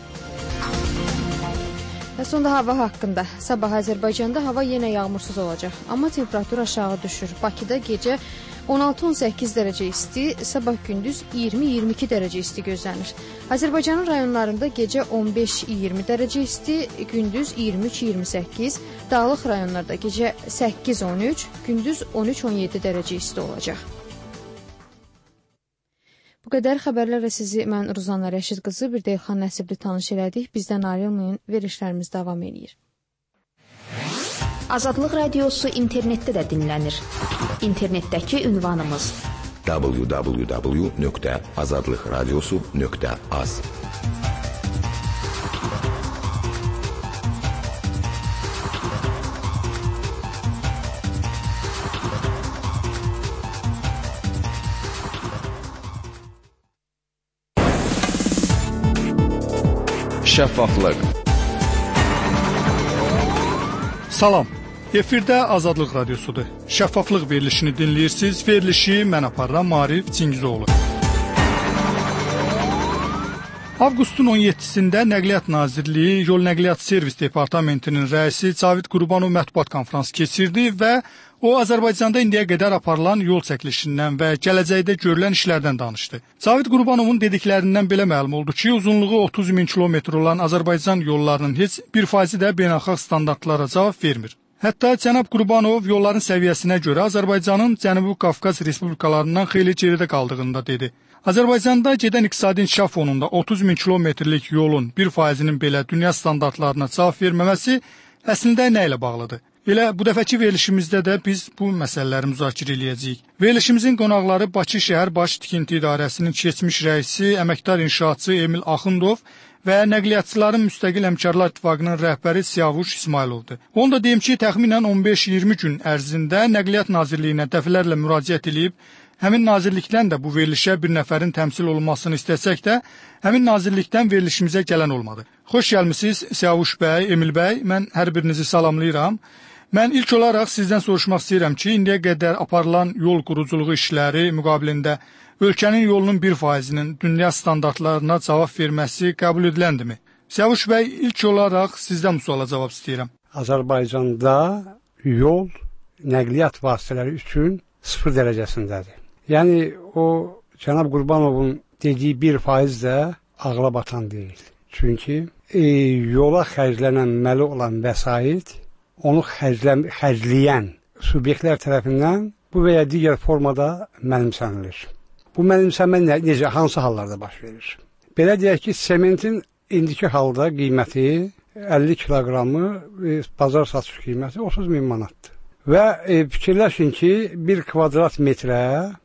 Və sonda hava haqqında. Sabah Azərbaycanda hava yenə yağmursuz olacaq, amma temperatur aşağı düşür. Bakıda gecə 16-18 dərəcə isti, sabah gündüz 20-22 dərəcə isti gözlənir. Azərbaycanın rayonlarında gecə 15-20 dərəcə isti, gündüz 23-28, dağlıq rayonlarda gecə 8-13, gündüz 13-17 dərəcə isti olacaq. Bu qədər xəbərlərlə sizi mən Ruzanna Rəşid qızı, bir də İlxan Nəsibli tanış elədik. Bizdən ayrılmayın, verişlərimiz davam edir. Azadlıq Radiosu internetdə də dinlənir. İnternetdəki ünvanımız www.azadlıqradiosu.az. Şəffaflıq. Salam. Efirdə Azadlıq Radiosudur. Şəffaflıq verilişini dinləyirsiniz. Verilişi mən aparıram Maarif Cingizoğlu. Avqustun 17-sində Nəqliyyat Nazirliyi Yol Nəqliyyat Servis Departamentinin rəisi Cavid Qurbanov mətbuat konfransı keçirdi və o Azərbaycanda indiyə qədər aparılan yol çəkilişindən və gələcəkdə görülən işlərdən danışdı. Cavid Qurbanovun dediklərindən belə məlum oldu ki, uzunluğu 30 min kilometr olan Azərbaycan yollarının heç bir faizi də beynəlxalq standartlara cavab vermir. Hətta cənab Qurbanov yolların səviyyəsinə görə Azərbaycanın Cənubi Qafqaz respublikalarından xeyli geridə qaldığını da dedi. Azərbaycanda gedən iqtisadi inkişaf fonunda 30 min kilometrlik yolun 1%-nin belə dünya standartlarına cavab verməməsi əslində nə ilə bağlıdır? Elə bu dəfəki verilişimizdə də biz bu məsələləri müzakirə edəcəyik. Verilişimizin qonaqları Bakı şəhər baş tikinti idarəsinin keçmiş rəisi, əməkdar inşaatçı Emil Axundov və Nəqliyyatçıların Müstəqil Həmkarlar İttifaqının rəhbəri Siyavuş İsmayılovdur. Onu da deyim ki, təxminən 15-20 gün ərzində Nəqliyyat Nazirliyinə dəfələrlə müraciət edib, həmin nazirlikdən də bu verilişə bir nəfərin təmsil olunmasını istəsək də, həmin nazirlikdən verilişimizə gələn olmadı. Xoş gəlmisiniz Siyavuş bəy, Emil bəy, mən hər birinizi salamlayıram. Mən ilk olaraq sizdən soruşmaq istəyirəm ki, indiyə qədər aparılan yol quruculuğu işləri müqabilində ölkənin yolunun 1%-nin dünya standartlarına cavab verməsi qəbul ediləndirmi? Siyavuş bəy, ilk olaraq sizdən bu suala cavab istəyirəm. Azərbaycanda yol nəqliyyat vasitələri üçün 0 dərəcəsindədir. Yəni, o cənab Qurbanovun dediyi 1% də ağla batan deyil. Çünki yola xərclənməli olan vəsait onu xərcləyən subyektlər tərəfindən bu və ya digər formada mənimsənilir. Bu mənimsənmə necə, hansı hallarda baş verir? Belə deyək ki, sementin indiki halda qiyməti 50 kiloqramı, bazar satış qiyməti 30 min manatdır. Və fikirləşin ki, 1 kvadrat metrə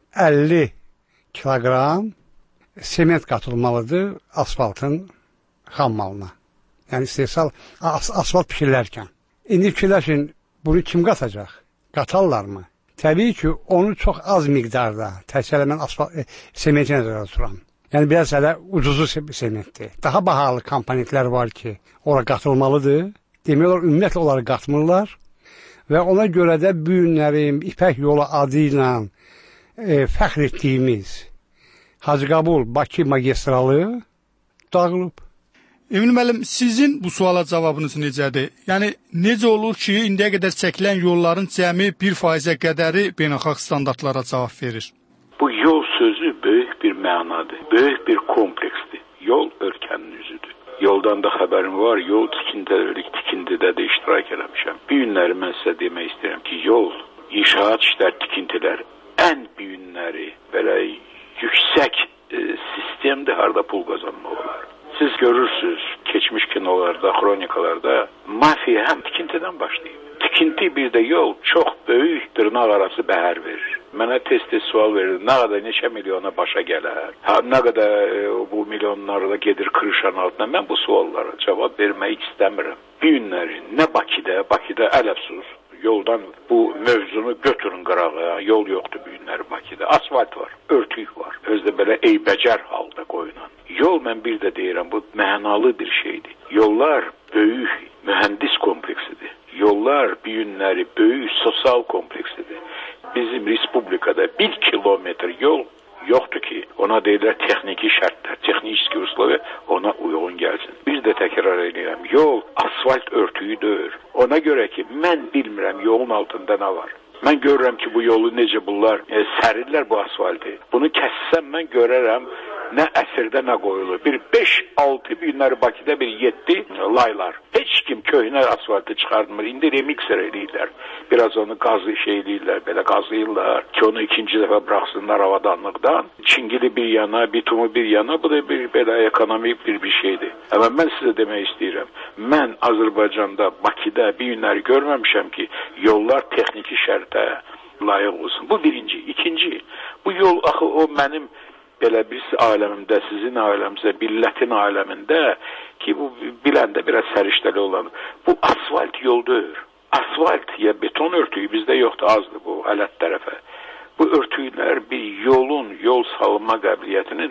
50 kiloqram sement qatılmalıdır asfaltın xammalına. Yəni, istehsal asfalt pişirilərkən. İndi fikirləşin, bunu kim qatacaq? Qatarlarmı? Təbii ki, onu çox az miqdarda təhsil mən sementi nəzərdə tuturam. Yəni, biraz hələ ucuzu sementdir. Daha bahalı komponentlər var ki, ora qatılmalıdır. Demək olar, ümumiyyətlə onları qatmırlar. Və ona görə də bu günlərin İpək yolu adı ilə fəxr etdiyimiz Hacıqabul-Bakı magistralı dağılıb. Emin müəllim, sizin bu suala cavabınız necədir? Yəni, necə olur ki, indiyə qədər çəkilən yolların cəmi 1%-ə qədəri beynəlxalq standartlara cavab verir? Bu yol sözü böyük bir mənadır, böyük bir kompleksdir. Yol ölkənin üzüdür. Yoldan da xəbərim var, yol tikintidə də iştirak eləmişəm. Bu günləri mən sizə demək istəyirəm ki, yol, inşaat işlər, tikintilər ən büyünləri, belə yüksək sistemdir, harda pul qazanmaq olar. Siz görürsünüz, keçmiş kinolarda, xronikalarda mafiya həm tikintidən başlayıb. Tikinti bir də yol çox böyük dırnaq arası bəhər verir. Mənə tez-tez sual verir, nə qədər, neçə milyona başa gələr, nə qədər bu milyonlarla gedir kırışan altına. Mən bu suallara cavab vermək istəmirəm. Bu günləri nə Bakıda ələfsus, yoldan bu mövzunu götürün qırağa, yol yoxdur bu günləri Bakıda. Asfalt var, örtük var, özdə belə eybəcər halda qoyulan. Yol, mən bir də deyirəm, bu mənalı bir şeydir. Yollar böyük mühəndis kompleksidir. Yollar bu günləri böyük sosial kompleksidir. Bizim respublikada 1 kilometr yol yoxdur ki, ona deyirlər texniki şərtlər, texniki uslubi ona uyğun gəlsin. Bir də təkrar edirəm, yol asfalt örtüyüdür. Ona görə ki, mən bilmirəm yolun altında nə var. Mən görürəm ki, bu yolu necə bunlar sərirlər bu asfaltı. Bunu kəssəm mən görərəm, Nə əsrdə nə qoyulur. Bir 5-6 günləri Bakıda bir 7 laylar. Heç kim köhnə asfaltı çıxardmır. İndi remixer eləyirlər. Biraz onu qazı eləyirlər. Belə qazıyırlar ki, onu ikinci dəfə bıraxsınlar avadanlıqdan. Çingili bir yana, bitumu bir yana. Bu da bir belə ekonomik bir şeydir. Amma mən sizə demək istəyirəm. Mən Azərbaycanda, Bakıda bir günləri görməmişəm ki, yollar texniki şərtə layiq olsun. Bu birinci. İkinci, bu yol axı o mənim belə biz aləmimdə, sizin ailəmizdə, millətin aləmində ki, bu biləndə biraz səriştəli olan, bu asfalt yol deyil. Asfalt ya beton örtüyü bizdə yoxdur, azdır bu ələt tərəfə. Bu örtüylər bir yol salınma qabiliyyətinin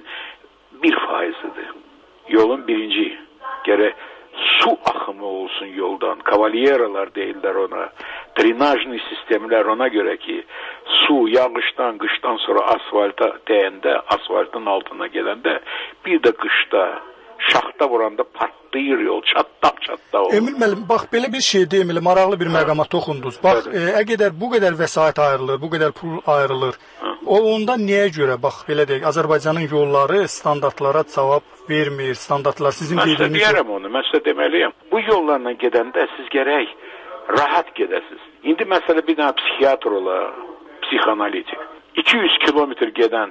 1%'idir. Yolun birinci, gərək su axımı olsun yoldan. Kavalyeralar deyirlər ona. Drenajlı sistemlər ona görə ki, su yağışdan, qışdan sonra asfalta dəyəndə, asfaltın altına gələndə, bir də qışda şaxta vuranda partlayır yol, çatlaq olur. Emil müəllim, bax belə bir şey deyil, maraqlı bir məqama toxundunuz. Bax, əgər bu qədər vəsait ayrılır, bu qədər pul ayrılır, onda niyə görə, bax belə deyək, Azərbaycanın yolları standartlara cavab vermir, standartlar sizin dediyiniz... Mən sizə deyərəm onu, mən sizə deməliyəm. Bu yollarla gedəndə siz gərək rahat gedəsiniz. İndi məsələ bir dənə psixiatr ola, psixanalitik. 200 kilometr gedən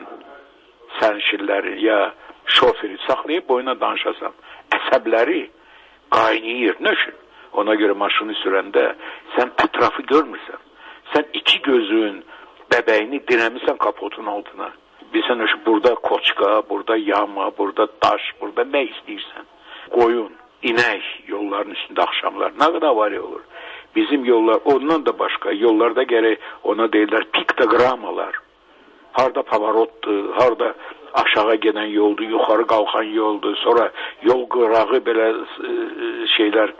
sərnişinləri ya şoförü saxlayıb boyuna danışasam. Əsəbləri qaynayır. Nə üçün? Ona görə maşını sürəndə sən ətrafı görmürsən. Sən iki gözün bəbəyini dirəmirsən kapotun altına. Bilsən, burada koçka, burada yama, burada daş, burada nə istəyirsən. Qoyun, inək yolların üstündə axşamlar. Nə qədər var olur. Bizim yollar, ondan da başqa yollarda gərək ona deyirlər piktogramalar. Harda pavarotdur, harda aşağı gedən yoldur, yuxarı qalxan yoldur, sonra yol qırağı belə şeylər,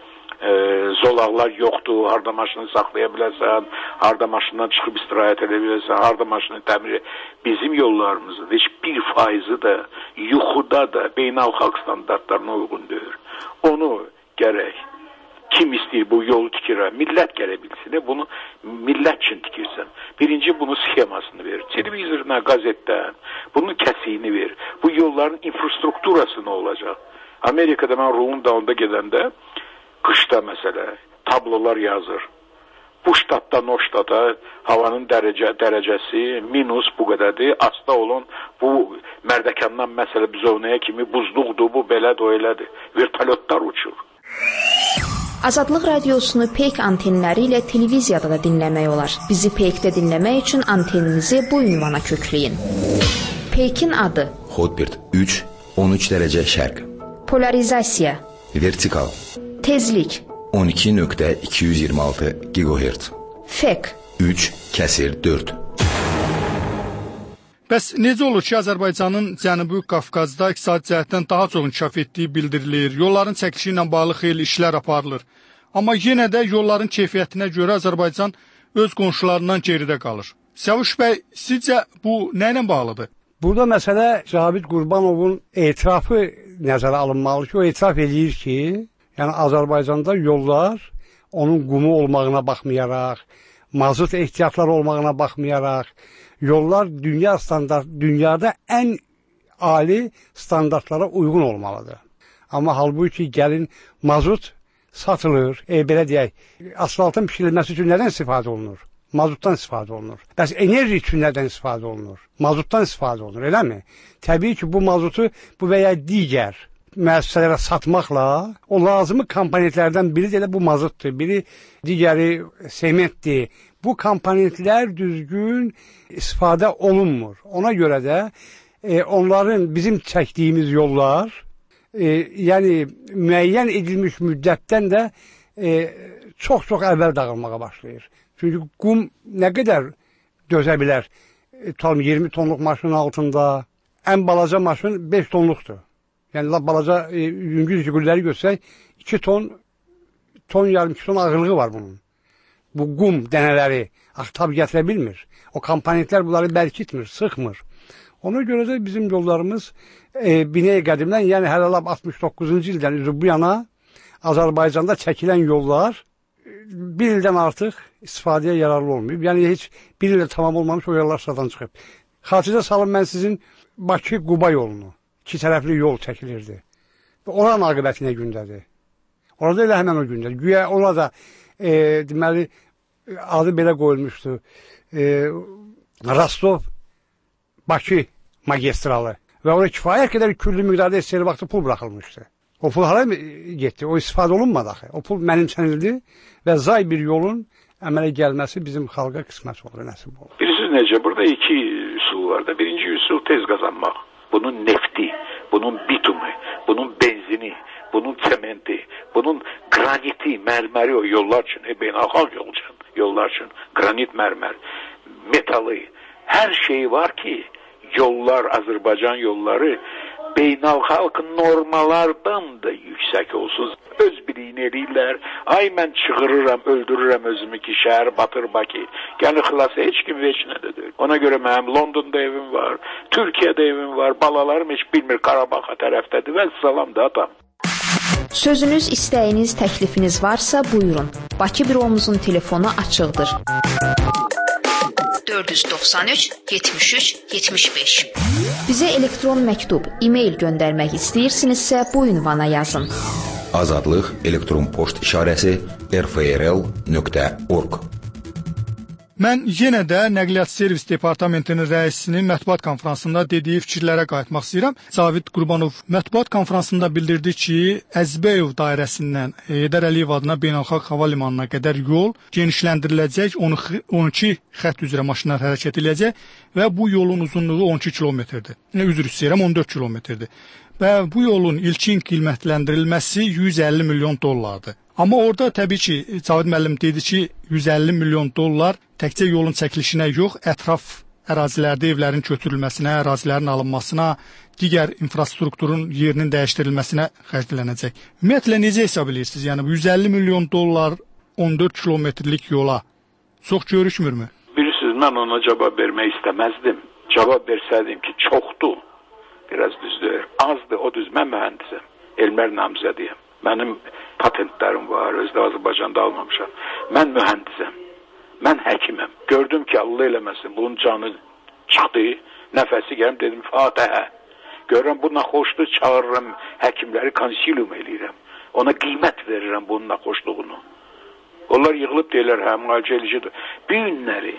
zolaqlar yoxdur, harda maşını saxlaya bilərsən, harda maşından çıxıb istirahət edə bilərsən, harda maşını təmir edə. Bizim yollarımızın heç 1% da yuxuda da beynəlxalq standartlarına uyğun deyil. Onu gərək kim istəyir bu yolu tikirə, millət gələ bilsin. Bunu millət üçün tikirsən. Birinci bunu sxemasını ver. Televizoruna, qazetdən bunun kəsiyini ver. Bu yolların infrastrukturası nə olacaq? Amerikada mən Ruanda'da gedəndə qışda məsələ tablolar yazır. Bu ştatdan o ştata havanın dərəcəsi minus bu qədərdir. Asta olun, bu Mərdəkandan məsələ Bizovnaya kimi buzluqdur, bu belədir, o elədir. Vertolyotlar uçur. Azadlıq radiosunu Peyk antenləri ilə televiziyada da dinləmək olar. Bizi Peykdə dinləmək üçün anteninizi bu ünvana kökləyin. Peykin adı: Hotbird 3, 13 dərəcə şərq. Polarizasiya: Vertikal. Tezlik: 12.226 GHz. Fek: 3/4. Bəs necə olur ki, Azərbaycanın Cənubi Qafqazda iqtisadi cəhətdən daha çox inkişaf etdiyi bildirilir, yolların çəkilişi ilə bağlı xeyli işlər aparılır. Amma yenə də yolların keyfiyyətinə görə Azərbaycan öz qonşularından geridə qalır. Səvuş bəy, sizcə bu nə ilə bağlıdır? Burada məsələ Cavid Qurbanovun etirafı nəzərə alınmalı ki, o etiraf edir ki, yəni Azərbaycanda yollar onun qumu olmağına baxmayaraq, mazut ehtiyatları olmağına baxmayaraq, yollar dünyada ən ali standartlara uyğun olmalıdır. Amma halbuki gəlin mazut satılır, belə deyək, asfaltın pişirilməsi üçün nədən istifadə olunur? Mazutdan istifadə olunur. Bəs enerji üçün nədən istifadə olunur? Mazutdan istifadə olunur, eləmi? Təbii ki, bu mazutu bu və ya digər müəssisələrə satmaqla o lazımı komponentlərdən biri də elə bu mazutdur, biri digəri sementdir. Bu komponentlər düzgün istifadə olunmur. Ona görə də onların bizim çəkdiyimiz yollar, yəni müəyyən edilmiş müddətdən də çox-çox əvvəl dağılmağa başlayır. Çünki qum nə qədər dözə bilər? 20 tonluq maşının altında ən balaca maşın 5 tonluqdur. Yəni balaca yüngül jigulləri görsək 2 ton yarım 2 ton ağırlığı var bunun. Bu qum dənələri tab gətirə bilmir. O komponentlər bunları bərkitmir, sıxmır. Ona görə də bizim yollarımız Binəyi qədimdən, yəni hələ 69-cu ildən bu yana Azərbaycanda çəkilən yollar bir ildən artıq istifadəyə yararlı olmayıb. Yəni heç bir ildə tamam olmamış o yollar sıradan çıxıb. Xatirə salın mən sizin Bakı-Quba yolunu. İki tərəfli yol çəkilirdi. Oranın aqibəti nə gündədir? Orada elə həmən o gündədir. Güya ona da deməli adı belə qoyulmuşdu. Rostov-Bakı magistralı və ona kifayət qədər külli miqdarda istəyir vaxtı pul buraxılmışdı. O pul hara getdi? O istifadə olunmadı axı. O pul mənimsənildi və zay bir yolun əmələ gəlməsi bizim xalqa qismət olur, nəsib olur. Bilirsiniz necə? Burada iki üsul var da. Birinci üsul tez qazanmaq. Bunun nefti, bunun bitumu, bunun benzini, bunun sementi, bunun graniti, mərməri o yollar üçün, beynəlxalq yollar üçün, granit mərmər, metalı, hər şey var ki, yollar, Azərbaycan yolları beynəlxalq normalardan da yüksək olsun. Öz biliyini eləyirlər. Ay mən çığırıram, öldürürəm özümü ki, şəhər batır Bakı. Yəni xilas heç kim veçnədə deyil. Ona görə mənim Londonda evim var, Türkiyədə evim var, balalarım heç bilmir Qarabağa tərəfdədir və salam da atam. Sözünüz, istəyiniz, təklifiniz varsa buyurun. Bakı büromuzun telefonu açıqdır. 493 73 75. Bizə elektron məktub, e-mail göndərmək istəyirsinizsə bu ünvana yazın. Azadlıq elektron poçt işarəsi rfrl.org. Mən yenə də Nəqliyyat Servis Departamentinin rəisinin mətbuat konfransında dediyi fikirlərə qayıtmaq istəyirəm. Cavid Qurbanov mətbuat konfransında bildirdi ki, Əzbəyev dairəsindən Heydər Əliyev adına beynəlxalq hava limanına qədər yol genişləndiriləcək, 12 xətt üzrə maşınlar hərəkət edəcək və bu yolun uzunluğu 12 kilometrdir. Üzr istəyirəm, 14 kilometrdir. Və bu yolun ilkin qiymətləndirilməsi 150 milyon dollardır. Amma orada təbii ki, Cavid müəllim dedi ki, 150 milyon dollar təkcə yolun çəkilişinə yox, ətraf ərazilərdə evlərin köçürülməsinə, ərazilərin alınmasına, digər infrastrukturun yerinin dəyişdirilməsinə xərclənəcək. Ümumiyyətlə necə hesab edirsiniz? Yəni 150 milyon dollar 14 kilometrlik yola çox görüşmürmü? Bilirsiniz, mən ona cavab vermək istəməzdim. Cavab versəydim ki, çoxdur. Biraz düzdür. Azdır, o düz. Mən mühəndisəm. Elmlər namizədiyəm. Mənim patentlərim var, özdə Azərbaycanda almamışam. Mən mühəndisəm. Mən həkiməm. Gördüm ki, Allah eləməsin, bunun canı çıxdı, nəfəsi gəlib, dedim, Fatihə. Görürəm, bu naxoşluq çağırıram, həkimləri konsilium eləyirəm. Ona qiymət verirəm bunun naxoşluğunu. Onlar yığılıb deyirlər, hə, müalicə eləyicidir. Bir günləri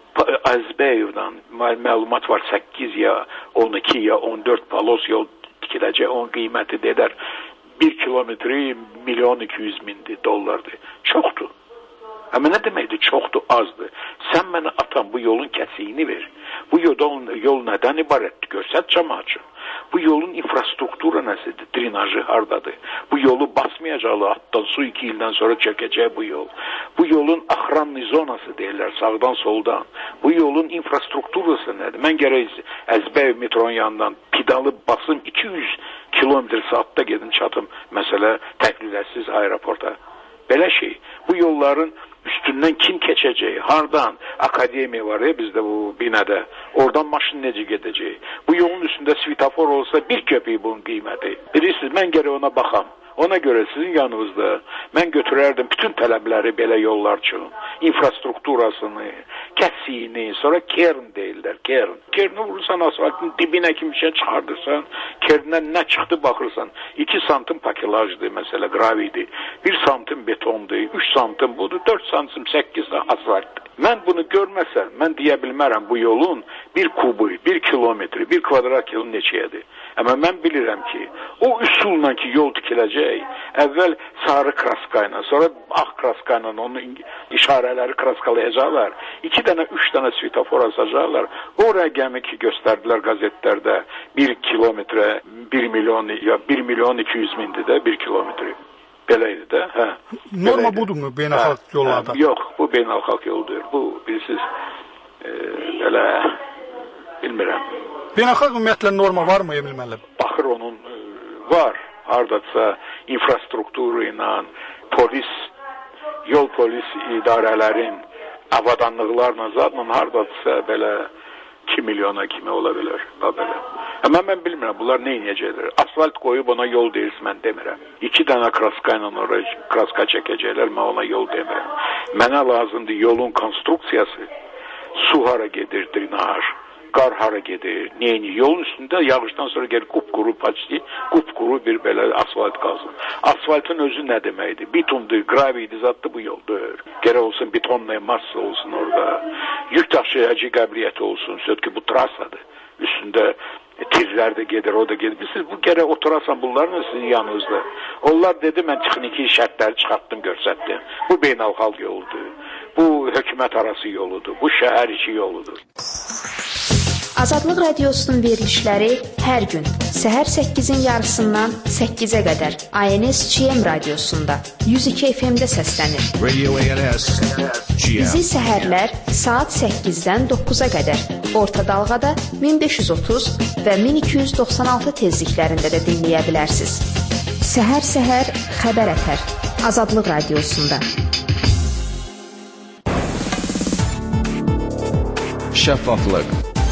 Əzbəyevdən məlumat var, 8 ya 12 ya 14 palos yol tikiləcək, onun qiyməti dedər. 1 kilometri 1.200.000 dollardır. Çoxdur. Amma nə deməkdir? Çoxdur, azdır. Sən mənə atan bu yolun kəsiyini ver. Bu yol nədən ibarətdir? Görsət cəmaət üçün. Bu yolun infrastruktura nəsidir? Drenajı hardadır? Bu yolu basmayacaqlar. Atdan su 2 ildən sonra çəkəcək bu yol. Bu yolun axranlı zonası deyirlər, sağdan soldan. Bu yolun infrastrukturası nədir? Mən gərək Əzbəyev metronun yanından pedalı basım 200 kilometr saatda gedin çatım. Məsələ təhliləsiz aeroporta. Belə şey. Bu yolların üstündən kim keçəcək? Hardan? Akademiya var ya bizdə bu binədə. Oradan maşın necə gedəcək? Bu yolun üstündə svetofor olsa bir köpük bunun qiyməti. Bilirsiniz, mən gərək ona baxam. Ona görə sizin yanınızda mən götürərdim bütün tələbləri belə yollar üçün. İnfrastrukturasını, kəsiyini, sonra kern deyirlər, kern. Kerni vurursan asfaltın dibinə kimi şey çıxardırsan, kerndən nə çıxdı baxırsan. 2 santim pakilajdır, məsələ gravidir. 1 santim betondur, 3 santim budur, 4 santim 8 asfaltdır. Mən bunu görməsəm, mən deyə bilmərəm bu yolun 1 kubu, 1 kilometri, 1 kvadrat kilo neçəyədir. Amma mən bilirəm ki, o üsulla ki yol tikiləcək, əvvəl sarı kraska ilə, sonra ağ kraska ilə onun işarələri kraskalayacaqlar. 2 dənə, 3 dənə svetofor asacaqlar. O rəqəmi ki göstərdilər qəzetlərdə 1 kilometrə 1 milyon ya 1.200.000'dir də 1 kilometri. Beləydi də, hə. Norma budurmu beynəlxalq yollarda? Yox, bu beynəlxalq yoldur. Bu bilirsiniz belə bilmirəm. Beynəlxalq ümumiyyətlə norma varmı Emil müəllim? Baxır onun var. Hardasa infrastrukturu ilə yol polis idarələrin avadanlıqlarla zadla hardasa belə 2 milyona kimi ola bilər. Belə. Amma mən bilmirəm, bunlar nə edəcəklər? Asfalt qoyub ona yol deyirsin, mən demirəm. 2 dənə kraska ilə oraya kraska çəkəcəklər, mən ona yol demirəm. Mənə lazımdır yolun konstruksiyası, su hara gedir, drenaj, qar hara gedir, neyini? Yolun üstündə yağışdan sonra gəlir qupquru paçli, qupquru bir belə asfalt qalsın. Asfaltın özü nə deməkdir? Bitumdur, gravidir, zaddır bu yoldur. Gərək olsun betonla massa olsun orada. Yük daşıyıcı qabiliyyəti olsun. Söz ki bu trasadır. Üstündə tirlər də gedir, o da gedir. Siz bu gərək oturasan bunlarla sizin yanınızda. Onlar dedi, mən texniki şərtləri çıxartdım, görsətdim. Bu beynəlxalq yoludur. Bu hökumət arası yoludur. Bu şəhər içi yoludur. Azadlıq Radiosunun verilişləri hər gün səhər 8-in yarısından 8-ə qədər ANS-GM radiosunda 102 FM-də səslənir. Radio ANS GM. Bizi səhərlər saat 8-dən 9-a qədər orta dalğada 1530 və 1296 tezliklərində də dinləyə bilərsiniz. Səhər xəbər ətər Azadlıq Radiosunda. Şəffaflıq.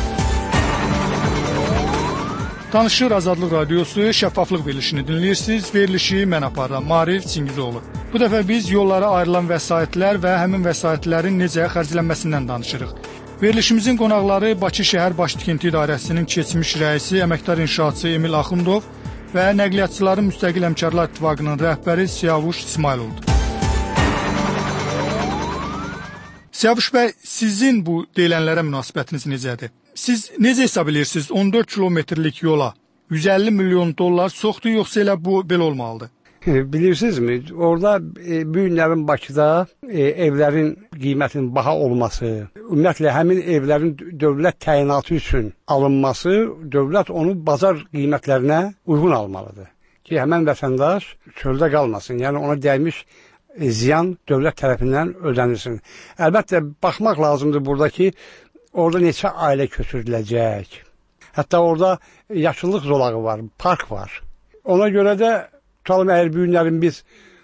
Tanışır Azadlıq Radiosu şəffaflıq verilişini dinləyirsiniz. Verilişi mən aparıram, Marif Çingizoğlu. Bu dəfə biz yollara ayrılan vəsaitlər və həmin vəsaitlərin necə xərclənməsindən danışırıq. Verilişimizin qonaqları Bakı şəhər Baş Tikinti İdarəsinin keçmiş rəisi, əməkdar inşaatçı Emil Axundov və Nəqliyyatçıların Müstəqil Həmkarlar İttifaqının rəhbəri Siyavuş İsmayılovdur. Siyavuş bəy, sizin bu deyilənlərə münasibətiniz necədir? Siz necə hesab edirsiniz 14 kilometrlik yola 150 milyon dollar çoxdur, yoxsa elə bu belə olmalıdır? Bilirsinizmi, orada bu günlərin Bakıda evlərin qiymətinin baha olması, ümumiyyətlə həmin evlərin dövlət təyinatı üçün alınması, dövlət onu bazar qiymətlərinə uyğun almalıdır ki, həmən vətəndaş çöldə qalmasın, yəni ona dəymiş ziyan dövlət tərəfindən ödənilsin. Əlbəttə, baxmaq lazımdır buradakı, orada neçə ailə köçürüləcək. Hətta orada yaşıllıq zolağı var, park var. Ona görə də tutalım, əgər bu günlərin biz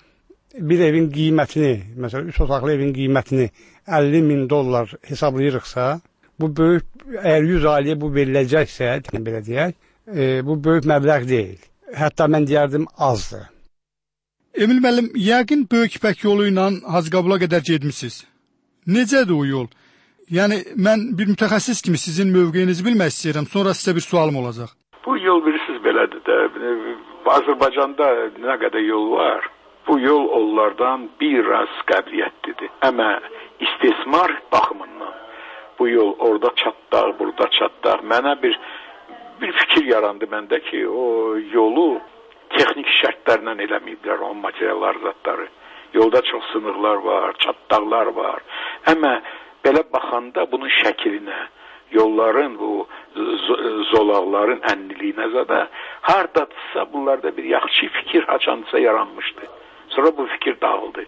bir evin qiymətini, məsələn, 3 otaqlı evin qiymətini 50 min dollar hesablayırıqsa, bu böyük, əgər 100 ailəyə bu veriləcəksə, belə deyək, bu böyük məbləğ deyil. Hətta mən deyərdim, azdır. Emil müəllim, yəqin Böyük İpək yolu ilə Hacıqabula qədər getmisiniz. Necədir o yol? Yəni, mən bir mütəxəssis kimi sizin mövqeyinizi bilmək istəyirəm, sonra sizə bir sualım olacaq. Bu yol bilirsiniz belədir də. Azərbaycanda nə qədər yol var, bu yol onlardan biraz qəbliyyətlidir. Amma istismar baxımından bu yol orada çatdaq, burada çatdaq. Mənə bir fikir yarandı məndə ki, o yolu texnik şərtlərlə eləməyiblər, o materiallar, zatları. Yolda çox sınıqlar var, çatdaqlar var. Amma belə baxanda bunun şəklinə, yolların, bu zolaqların ənliliyinə zada hardadsa bunlarda bir yaxşı fikir haçandısa yaranmışdı. Sonra bu fikir dağıldı.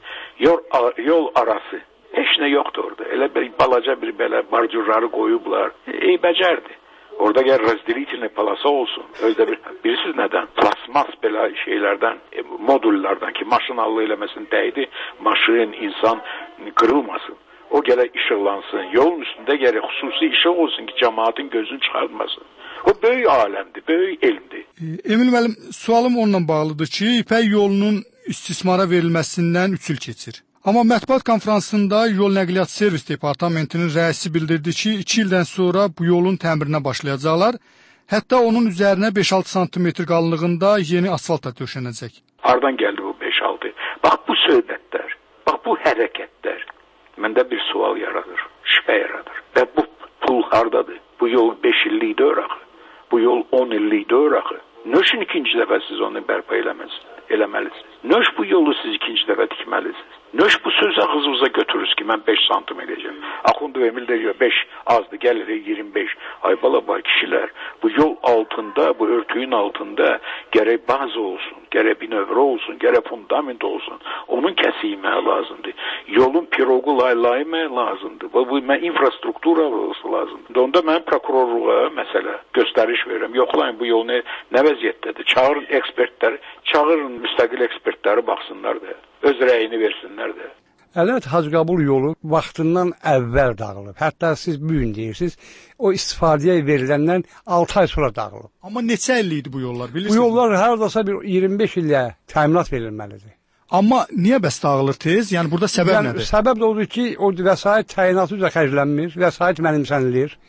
Yol arası heç nə yoxdur orada. Elə bir balaca bir belə barjurları qoyublar. Eybəcərdir. Orada gəl razdelительный polasa olsun. Özdə bilirsiniz nədən? Plasmas belə şeylərdən, modullardan ki, maşın allı eləməsin dəydi, maşın, insan qırılmasın. O gələk işıqlansın. Yolun üstündə gərək xüsusi işıq olsun ki, cəmaatın gözünü çıxartmasın. O böyük aləmdir, böyük elmdir. Emil müəllim, sualım onunla bağlıdır ki, İpək yolunun istismara verilməsindən 3 il keçir. Amma mətbuat konfransında Yol Nəqliyyat Servis Departamentinin rəisi bildirdi ki, 2 ildən sonra bu yolun təmirinə başlayacaqlar. Hətta onun üzərinə 5-6 sm qalınlığında yeni asfalt da döşənəcək. Hardan gəldi bu 5-6? Bax bu söhbətlər, bax bu hərəkətlər məndə bir sual yaradır, şübhə yaradır. Və bu pul hardadır? Bu yol 5 illikdir axı. Bu yol 10 illikdir axı. Nöşün ikinci dəfə siz onu bərpa eləməlisiniz. Nöş bu yolu siz ikinci dəfə tikməlisiniz. Nöş bu sözü ağzınıza götürürüz ki, mən 5 santim edəcəm. Axundu Emil deyir, 5 azdır, gəlir 25. Ay bala, kişilər, bu yol altında, bu örtüyün altında gərək bazı olsun, gərək binövrə olsun, gərək fundament olsun. Onun kəsilməyə lazımdır. Yolun pirogu laylaymaya lazımdır. Bu infrastruktura olması lazımdır. Onda mən prokurorluğa məsələ göstəriş verirəm. Yoxlayın, bu yol nə vəziyyətdədir? Çağırın ekspertləri, çağırın müstəqil ekspertləri baxsınlar da. Öz rəyini versinlər də. Əlbəttə, Hacıqabul yolu vaxtından əvvəl dağılıb. Hətta siz bu gün deyirsiniz, o istifadəyə veriləndən 6 ay sonra dağılıb. Amma neçə illikdir bu yollar, bilirsiniz? Bu yollar haradasa bir 25 illə təminat verilməlidir. Amma niyə bəs dağılır tez? Yəni burada səbəb nədir? Səbəb də odur ki, o vəsait təyinatı üzrə xərclənmir, vəsait mənimsənilir.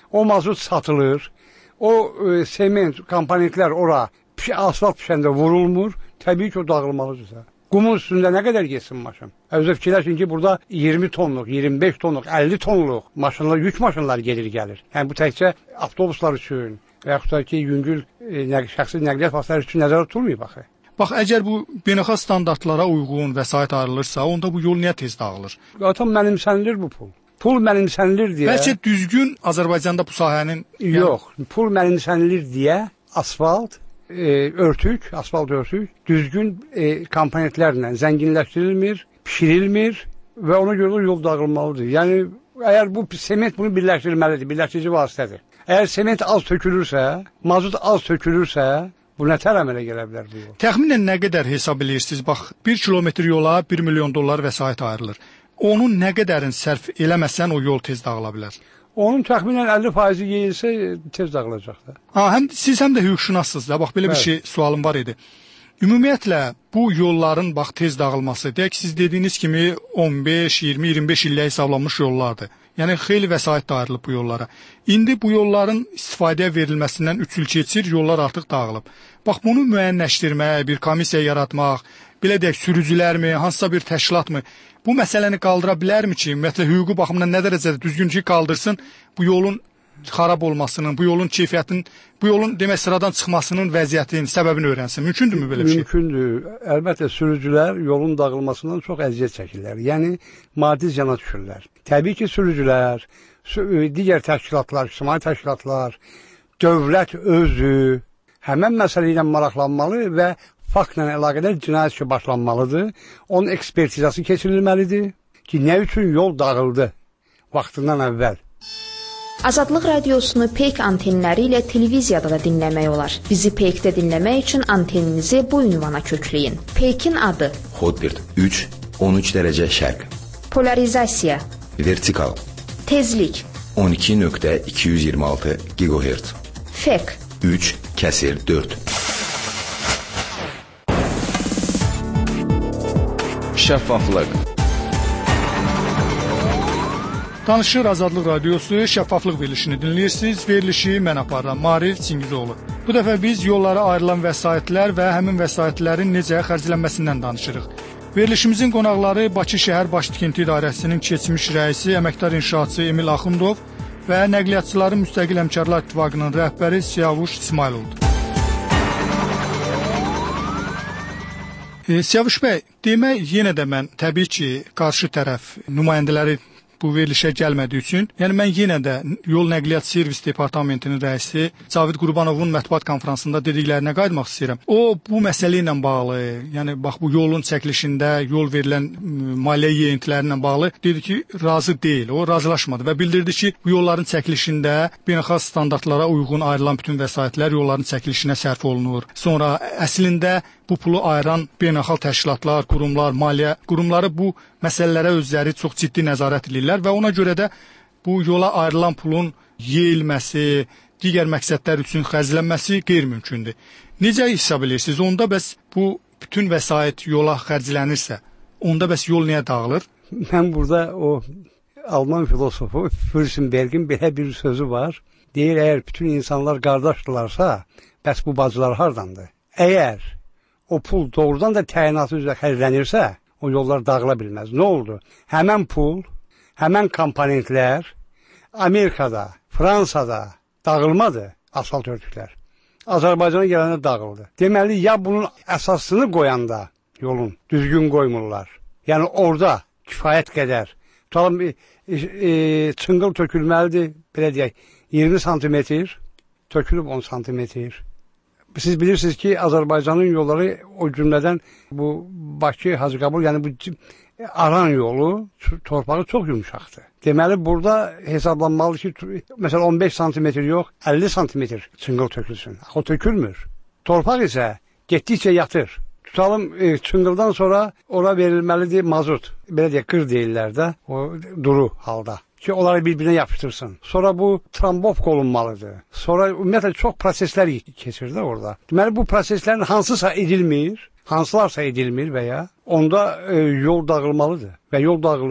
O mazut satılır. O sement, komponentlər ora asfalt düşəndə vurulmur. Təbii ki, o dağılmalıdırsa. Qumun üstündə nə qədər getsin maşın? Özü fikirləşin ki, burada 20 tonluq, 25 tonluq, 50 tonluq maşınlar, yük maşınları gelir. Yəni bu təkcə avtobuslar üçün və yaxud da ki, yüngül şəxsi nəqliyyat vasitələri üçün nəzərdə tutulmayıb axı. Bax, əgər bu beynəlxalq standartlara uyğun vəsait ayrılırsa, onda bu yol niyə tez dağılır? Zaten mənimsənilir bu pul. Pul mənimsənilir deyə... Bəlkə düzgün Azərbaycanda bu sahənin... Yox, pul mənimsənilir deyə asfalt örtük, düzgün komponentlərlə zənginləşdirilmir, pişirilmir və ona görə yol dağılmalıdır. Yəni, əgər bu sement bunu birləşdirməlidir, birləşdirici vasitədir. Əgər sement az tökülürsə, mazut az tökülürsə, bu nətər əmələ gələ bilər bu yol? Təxminən nə qədər hesab edirsiniz? Bax, 1 kilometr yola $1 milyon vəsait ayrılır. Onun nə qədərin sərf eləməsən o yol tez dağıla bilər? Onun təxminən 50% yeyilsə tez dağılacaq da. Siz həm də hüquqşünassınız da. Bax, belə bir şey sualım var idi. Ümumiyyətlə, bu yolların bax tez dağılması, deyək siz dediyiniz kimi 15, 20, 25 illə hesablanmış yollardır. Yəni, xeyli vəsait də ayrılıb bu yollara. İndi bu yolların istifadəyə verilməsindən 3 il keçir, yollar artıq dağılıb. Bax, bunu müəyyənləşdirmək, bir komissiya yaratmaq, belə deyək, sürücülərmi, hansısa bir təşkilatmı, bu məsələni qaldıra bilərmi ki, ümumiyyətlə, hüquqi baxımdan nə dərəcədə düzgün qaldırsın, bu yolun xarab olmasının, bu yolun keyfiyyətinin, bu yolun demək sıradan çıxmasının vəziyyətinin, səbəbini öyrənsin. Mümkündürmü belə bir şey? Mümkündür. Əlbəttə, sürücülər yolun dağılmasından çox əziyyət çəkirlər. Yəni, maddi ziyana düşürlər. Təbii ki, sürücülər, digər təşkilatlar, ictimai təşkilatlar, dövlət özü həmən məsələ ilə maraqlanmalı və faktla əlaqədar cinayət işi başlanmalıdır. Onun ekspertizası keçirilməlidir ki, nə üçün yol dağıldı vaxtından əvvəl. Azadlıq radiosunu Peyk antenləri ilə televiziyada da dinləmək olar. Bizi Peykdə dinləmək üçün anteninizi bu ünvana kökləyin. Peykin adı: Hotbird 3, 13 dərəcə şərq. Polarizasiya: Vertikal. Tezlik: 12.226 GHz. Fek: 3/4. Şəffaflıq. Danışır Azadlıq Radiosu, şəffaflıq verilişini dinləyirsiniz. Verilişi mən aparıram, Marif Çingizoğlu. Bu dəfə biz yollara ayrılan vəsaitlər və həmin vəsaitlərin necə xərclənməsindən danışırıq. Verilişimizin qonaqları Bakı şəhər Baş Tikinti İdarəsinin keçmiş rəisi, əməkdar inşaatçı Emil Axundov və Nəqliyyatçıların Müstəqil Həmkarlar İttifaqının rəhbəri Siyavuş İsmayılovdur. Siyavuş bəy, demək yenə də mən təbii ki, qarşı tərəf nümayəndələri bu verilişə gəlmədiyi üçün, yəni mən yenə də Yol Nəqliyyat Servis Departamentinin rəisi Cavid Qurbanovun mətbuat konfransında dediklərinə qayıtmaq istəyirəm. O, bu məsələ ilə bağlı, yəni bax bu yolun çəkilişində yol verilən maliyyə yeyintiləri ilə bağlı dedi ki, razı deyil, o razılaşmadı və bildirdi ki, bu yolların çəkilişində beynəlxalq standartlara uyğun ayrılan bütün vəsaitlər yolların çəkilişinə sərf olunur. Sonra əslində bu pulu ayıran beynəlxalq təşkilatlar, qurumlar, maliyyə qurumları bu məsələlərə özləri çox ciddi nəzarət edirlər və ona görə də bu yola ayrılan pulun yeyilməsi, digər məqsədlər üçün xərclənməsi qeyri-mümkündür. Necə hesab edirsiniz? Onda bəs bu bütün vəsait yola xərclənirsə, onda bəs yol niyə dağılır? Mən burada o Alman filosofu Fürstenbergin belə bir sözü var. Deyir, əgər bütün insanlar qardaşdırlarsa, bəs bu bacılar hardandır? Əgər o pul doğrudan da təyinatı üzrə xərclənirsə, o yollar dağıla bilməz. Nə oldu? Həmən pul, həmən komponentlər Amerikada, Fransada dağılmadı asfalt örtüklər. Azərbaycana gələndə dağıldı. Deməli, ya bunun əsasını qoyanda yolun düzgün qoymurlar. Yəni orada kifayət qədər. Tutalım, çınqıl tökülməlidir, belə deyək, 20 santimetr, tökülüb 10 santimetr. Siz bilirsiniz ki, Azərbaycanın yolları o cümlədən bu Bakı, Hacıqabul, yəni bu aran yolu, torpağı çox yumuşaqdır. Deməli, burada hesablanmalı ki, məsələn 15 santimetr yox, 50 santimetr çınqıl tökülsün. O tökülmür. Torpaq isə getdikcə yatır. Tutalım, çınqıldan sonra ora verilməlidir mazut. Belə deyək, qır deyirlər də, o duru halda. Ki, onları bir-birinə yapışdırsın. Sonra bu trambovka olunmalıdır. Sonra ümumiyyətlə çox proseslər keçir də orada. Deməli, bu proseslərin hansısa edilmir, hansılarsa edilmir və ya onda yol dağılmalıdır və yol dağılır.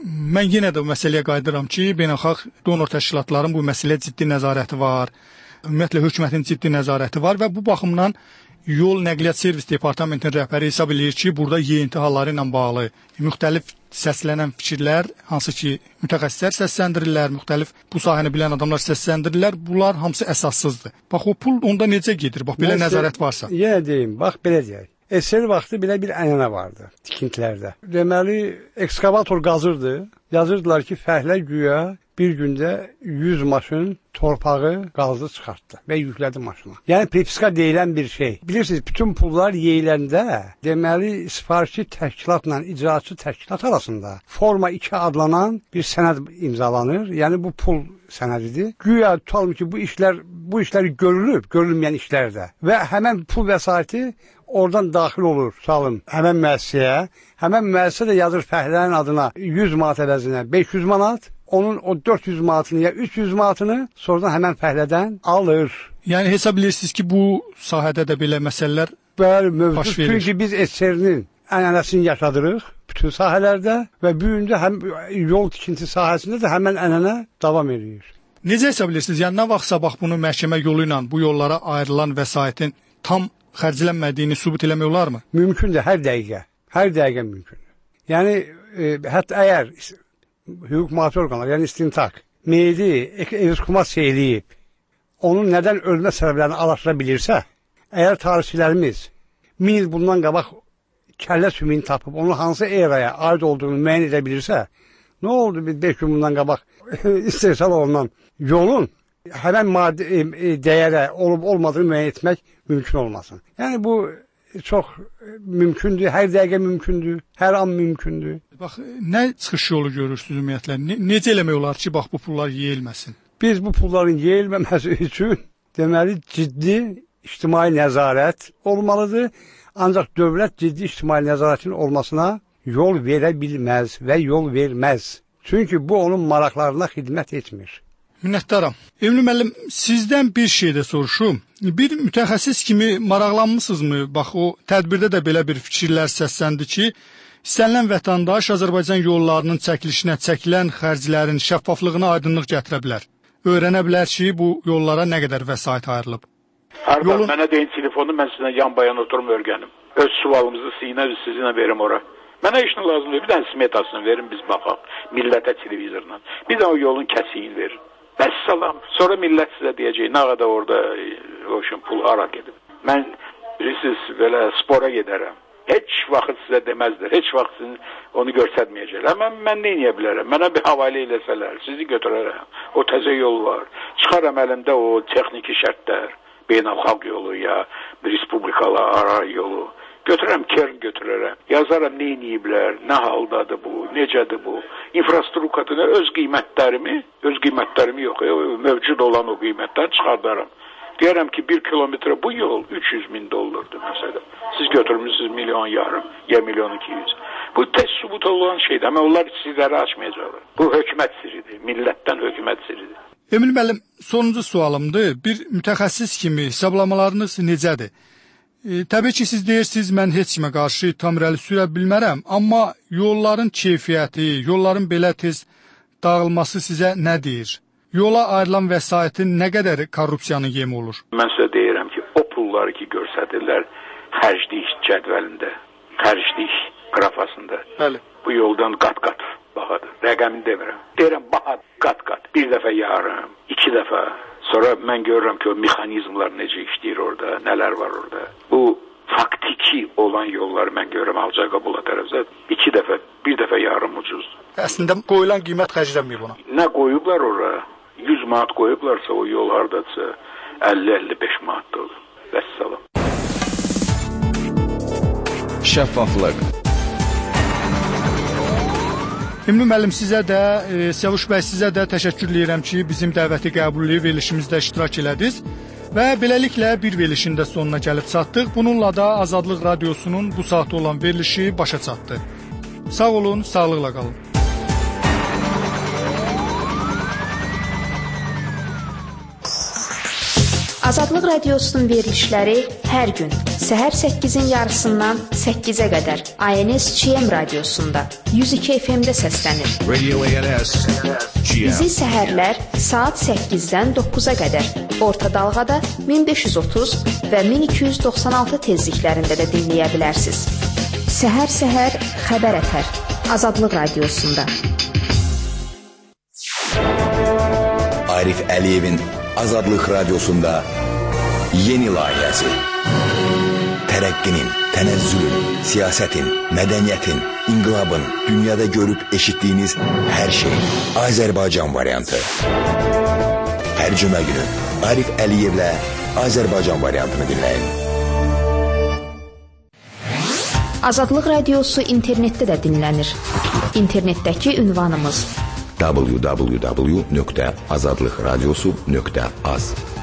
Mən yenə də bu məsələyə qayıdıram ki, beynəlxalq donor təşkilatların bu məsələyə ciddi nəzarəti var. Ümumiyyətlə hökumətin ciddi nəzarəti var və bu baxımdan Yol Nəqliyyat Servis Departamentinin rəhbəri hesab eləyir ki, burada yeyinti halları ilə bağlı müxtəlif səslənən fikirlər, hansı ki, mütəxəssislər səsləndirirlər, müxtəlif bu sahəni bilən adamlar səsləndirirlər, bunlar hamısı əsassızdır. Bax, o pul onda necə gedir? Bax, belə nəzarət varsa. Yenə deyim, bax, belə deyək. SSR vaxtı belə bir ənənə vardı tikintilərdə. Deməli, ekskavator qazırdı. Yazırdılar ki, fəhlə güya bir gündə 100 maşın torpağı qazdı çıxartdı və yüklədi maşına. Yəni, prepiska deyilən bir şey. Bilirsiniz, bütün pullar yeyiləndə, deməli, sifarişçi təşkilatla icraçı təşkilat arasında Forma 2 adlanan bir sənəd imzalanır. Yəni, bu pul sənədidir. Güya tutalım ki, bu işlər görülüb, görülməyən işlərdə və həmən pul vəsaiti oradan daxil olur, salım, həmən müəssisəyə. Həmən müəssisə də yazır fəhlənin adına 100 manat əvəzinə 500 manat, onun o 400 manatını ya 300 manatını sonradan həmən fəhlədən alır. Yəni hesab edirsiniz ki, bu sahədə də belə məsələlər baş verir. Çünki biz SSR-nin ənənəsini yaşadırıq bütün sahələrdə və bu gün də həm yol tikinti sahəsində də həmən ənənə davam edir. Necə hesab edirsiniz? Yəni nə vaxt sabah bunu məhkəmə yolu ilə bu yollara ayrılan vəsaitin tam xərclənmədiyini sübut eləmək olarmı? Mümkündür, hər dəqiqə mümkündür. Yəni, hətta əgər hüquq mühafizə orqanları, yəni istintaq, meyidi ekskumasiya eləyib, onun nədən ölmə səbəblərini araşdıra bilirsə, əgər tarixçilərimiz 1000 il bundan qabaq kəllə sümüyünü tapıb, onun hansı eraya aid olduğunu müəyyən edə bilirsə, nə oldu biz 5 gün bundan qabaq istehsal olunan yolun həmən maddi dəyərə olub-olmadığını müəyyən etmək mümkün olmasın. Yəni, bu çox mümkündür, hər dəqiqə mümkündür, hər an mümkündür. Bax, nə çıxış yolu görürsünüz ümumiyyətlə? Necə eləmək olar ki, bax, bu pullar yeyilməsin? Biz bu pulların yeyilməməsi üçün deməli, ciddi ictimai nəzarət olmalıdır. Ancaq dövlət ciddi ictimai nəzarətin olmasına yol verə bilməz və yol verməz. Çünki bu onun maraqlarına xidmət etmir. Minnətdaram. Emli müəllim, sizdən bir şey də soruşum. Bir mütəxəssis kimi maraqlanmısınızmı? Bax, o tədbirdə də belə bir fikirlər səsləndi ki, istənilən vətəndaş Azərbaycan yollarının çəkilişinə çəkilən xərclərin şəffaflığına aydınlıq gətirə bilər. Öyrənə bilər ki, bu yollara nə qədər vəsait ayrılıb. Hardan mənə deyin telefonu, mən sizinlə yan bayan oturum örgənim. Öz sualımızı sizinlə verim ora. Mənə işin lazımdır, bir dənə smetasını verin, biz baxaq. Millətə televizorla. Bir də o yolun kəsiyini verin. Vəssalam. Sonra millət sizə deyəcək, nə qədər orada pul hara gedib. Mən, bilirsiniz, belə spora gedərəm. Heç vaxt sizə deməzdir, heç vaxt sizin onu göstərməyəcəklər. Mən nə edə bilərəm? Mənə bir havayla eləsələr, sizi götürərəm. O təzə yol var. Çıxaram əlimdə o texniki şərtlər, beynəlxalq yolu ya respublikalı ara yolu. Götürürəm, Kern götürərəm. Yazaram, nə eləyiblər, nə haldadır bu, necədir bu. İnfrastrukturuna öz qiymətlərimi yox, mövcud olan o qiymətləri çıxardaram. Deyərəm ki, 1 kilometre bu yol 300 min dollardır məsələn. Siz götürmüşsünüz milyon yarım, ya milyon 200. Bu tez sübut olan şeydir, amma onlar sizləri açmayacaqlar. Bu hökumət sirridir, millətdən hökumət sirridir. Emil müəllim, sonuncu sualımdır. Bir mütəxəssis kimi hesablamalarınız necədir? Təbii ki, siz deyirsiniz, mən heç kimə qarşı tam irəli sürə bilmərəm, amma yolların keyfiyyəti, yolların belə tez dağılması sizə nə deyir? Yola ayrılan vəsaitin nə qədər korrupsiyanın yemi olur? Mən sizə deyirəm ki, o pulları ki göstərirlər xərclik cədvəlində, xərclik qrafasında. Bəli. Bu yoldan qat-qat bahadır. Rəqəmini demirəm. Deyirəm, baha qat-qat. Bir dəfə yarım, 2 dəfə. Sonra mən görürəm ki, o mexanizmlar necə işləyir orada, nələr var orada. Bu faktiki olan yolları mən görürəm Alcaqabula tərəfdə 2 dəfə, 1 dəfə yarım ucuzdur. Əslində qoyulan qiymət xərclənməyib ona. Nə qoyublar oraya? 100 manat qoyublarsa o yol hardadsa 50-55 manatdır. Vəssalam. Şəffaflıq. Emli müəllim, sizə də, Səvuş bəy, sizə də təşəkkür edirəm ki, bizim dəvəti qəbulli verilişimizdə iştirak elədiniz və beləliklə bir verilişin də sonuna gəlib çatdıq. Bununla da Azadlıq Radiosunun bu saatda olan verilişi başa çatdı. Sağ olun, sağlıqla qalın. Azadlıq Radiosunun verilişləri hər gün səhər 8-in yarısından 8-ə qədər ANS-GM radiosunda 102 FM-də səslənir. Radio ANS GM. Bizi səhərlər saat 8-dən 9-a qədər orta dalğada 1530 və 1296 tezliklərində də dinləyə bilərsiniz. Səhər xəbər ətər Azadlıq Radiosunda. Arif Əliyevin Azadlıq Radiosunda yeni layihəsi. Tərəqqinin, tənəzzülün, siyasətin, mədəniyyətin, inqilabın, dünyada görüb eşitdiyiniz hər şey Azərbaycan variantı. Hər cümə günü Arif Əliyevlə Azərbaycan variantını dinləyin. Azadlıq Radiosu internetdə də dinlənir. İnternetdəki ünvanımız www.azadlıqradiosu.az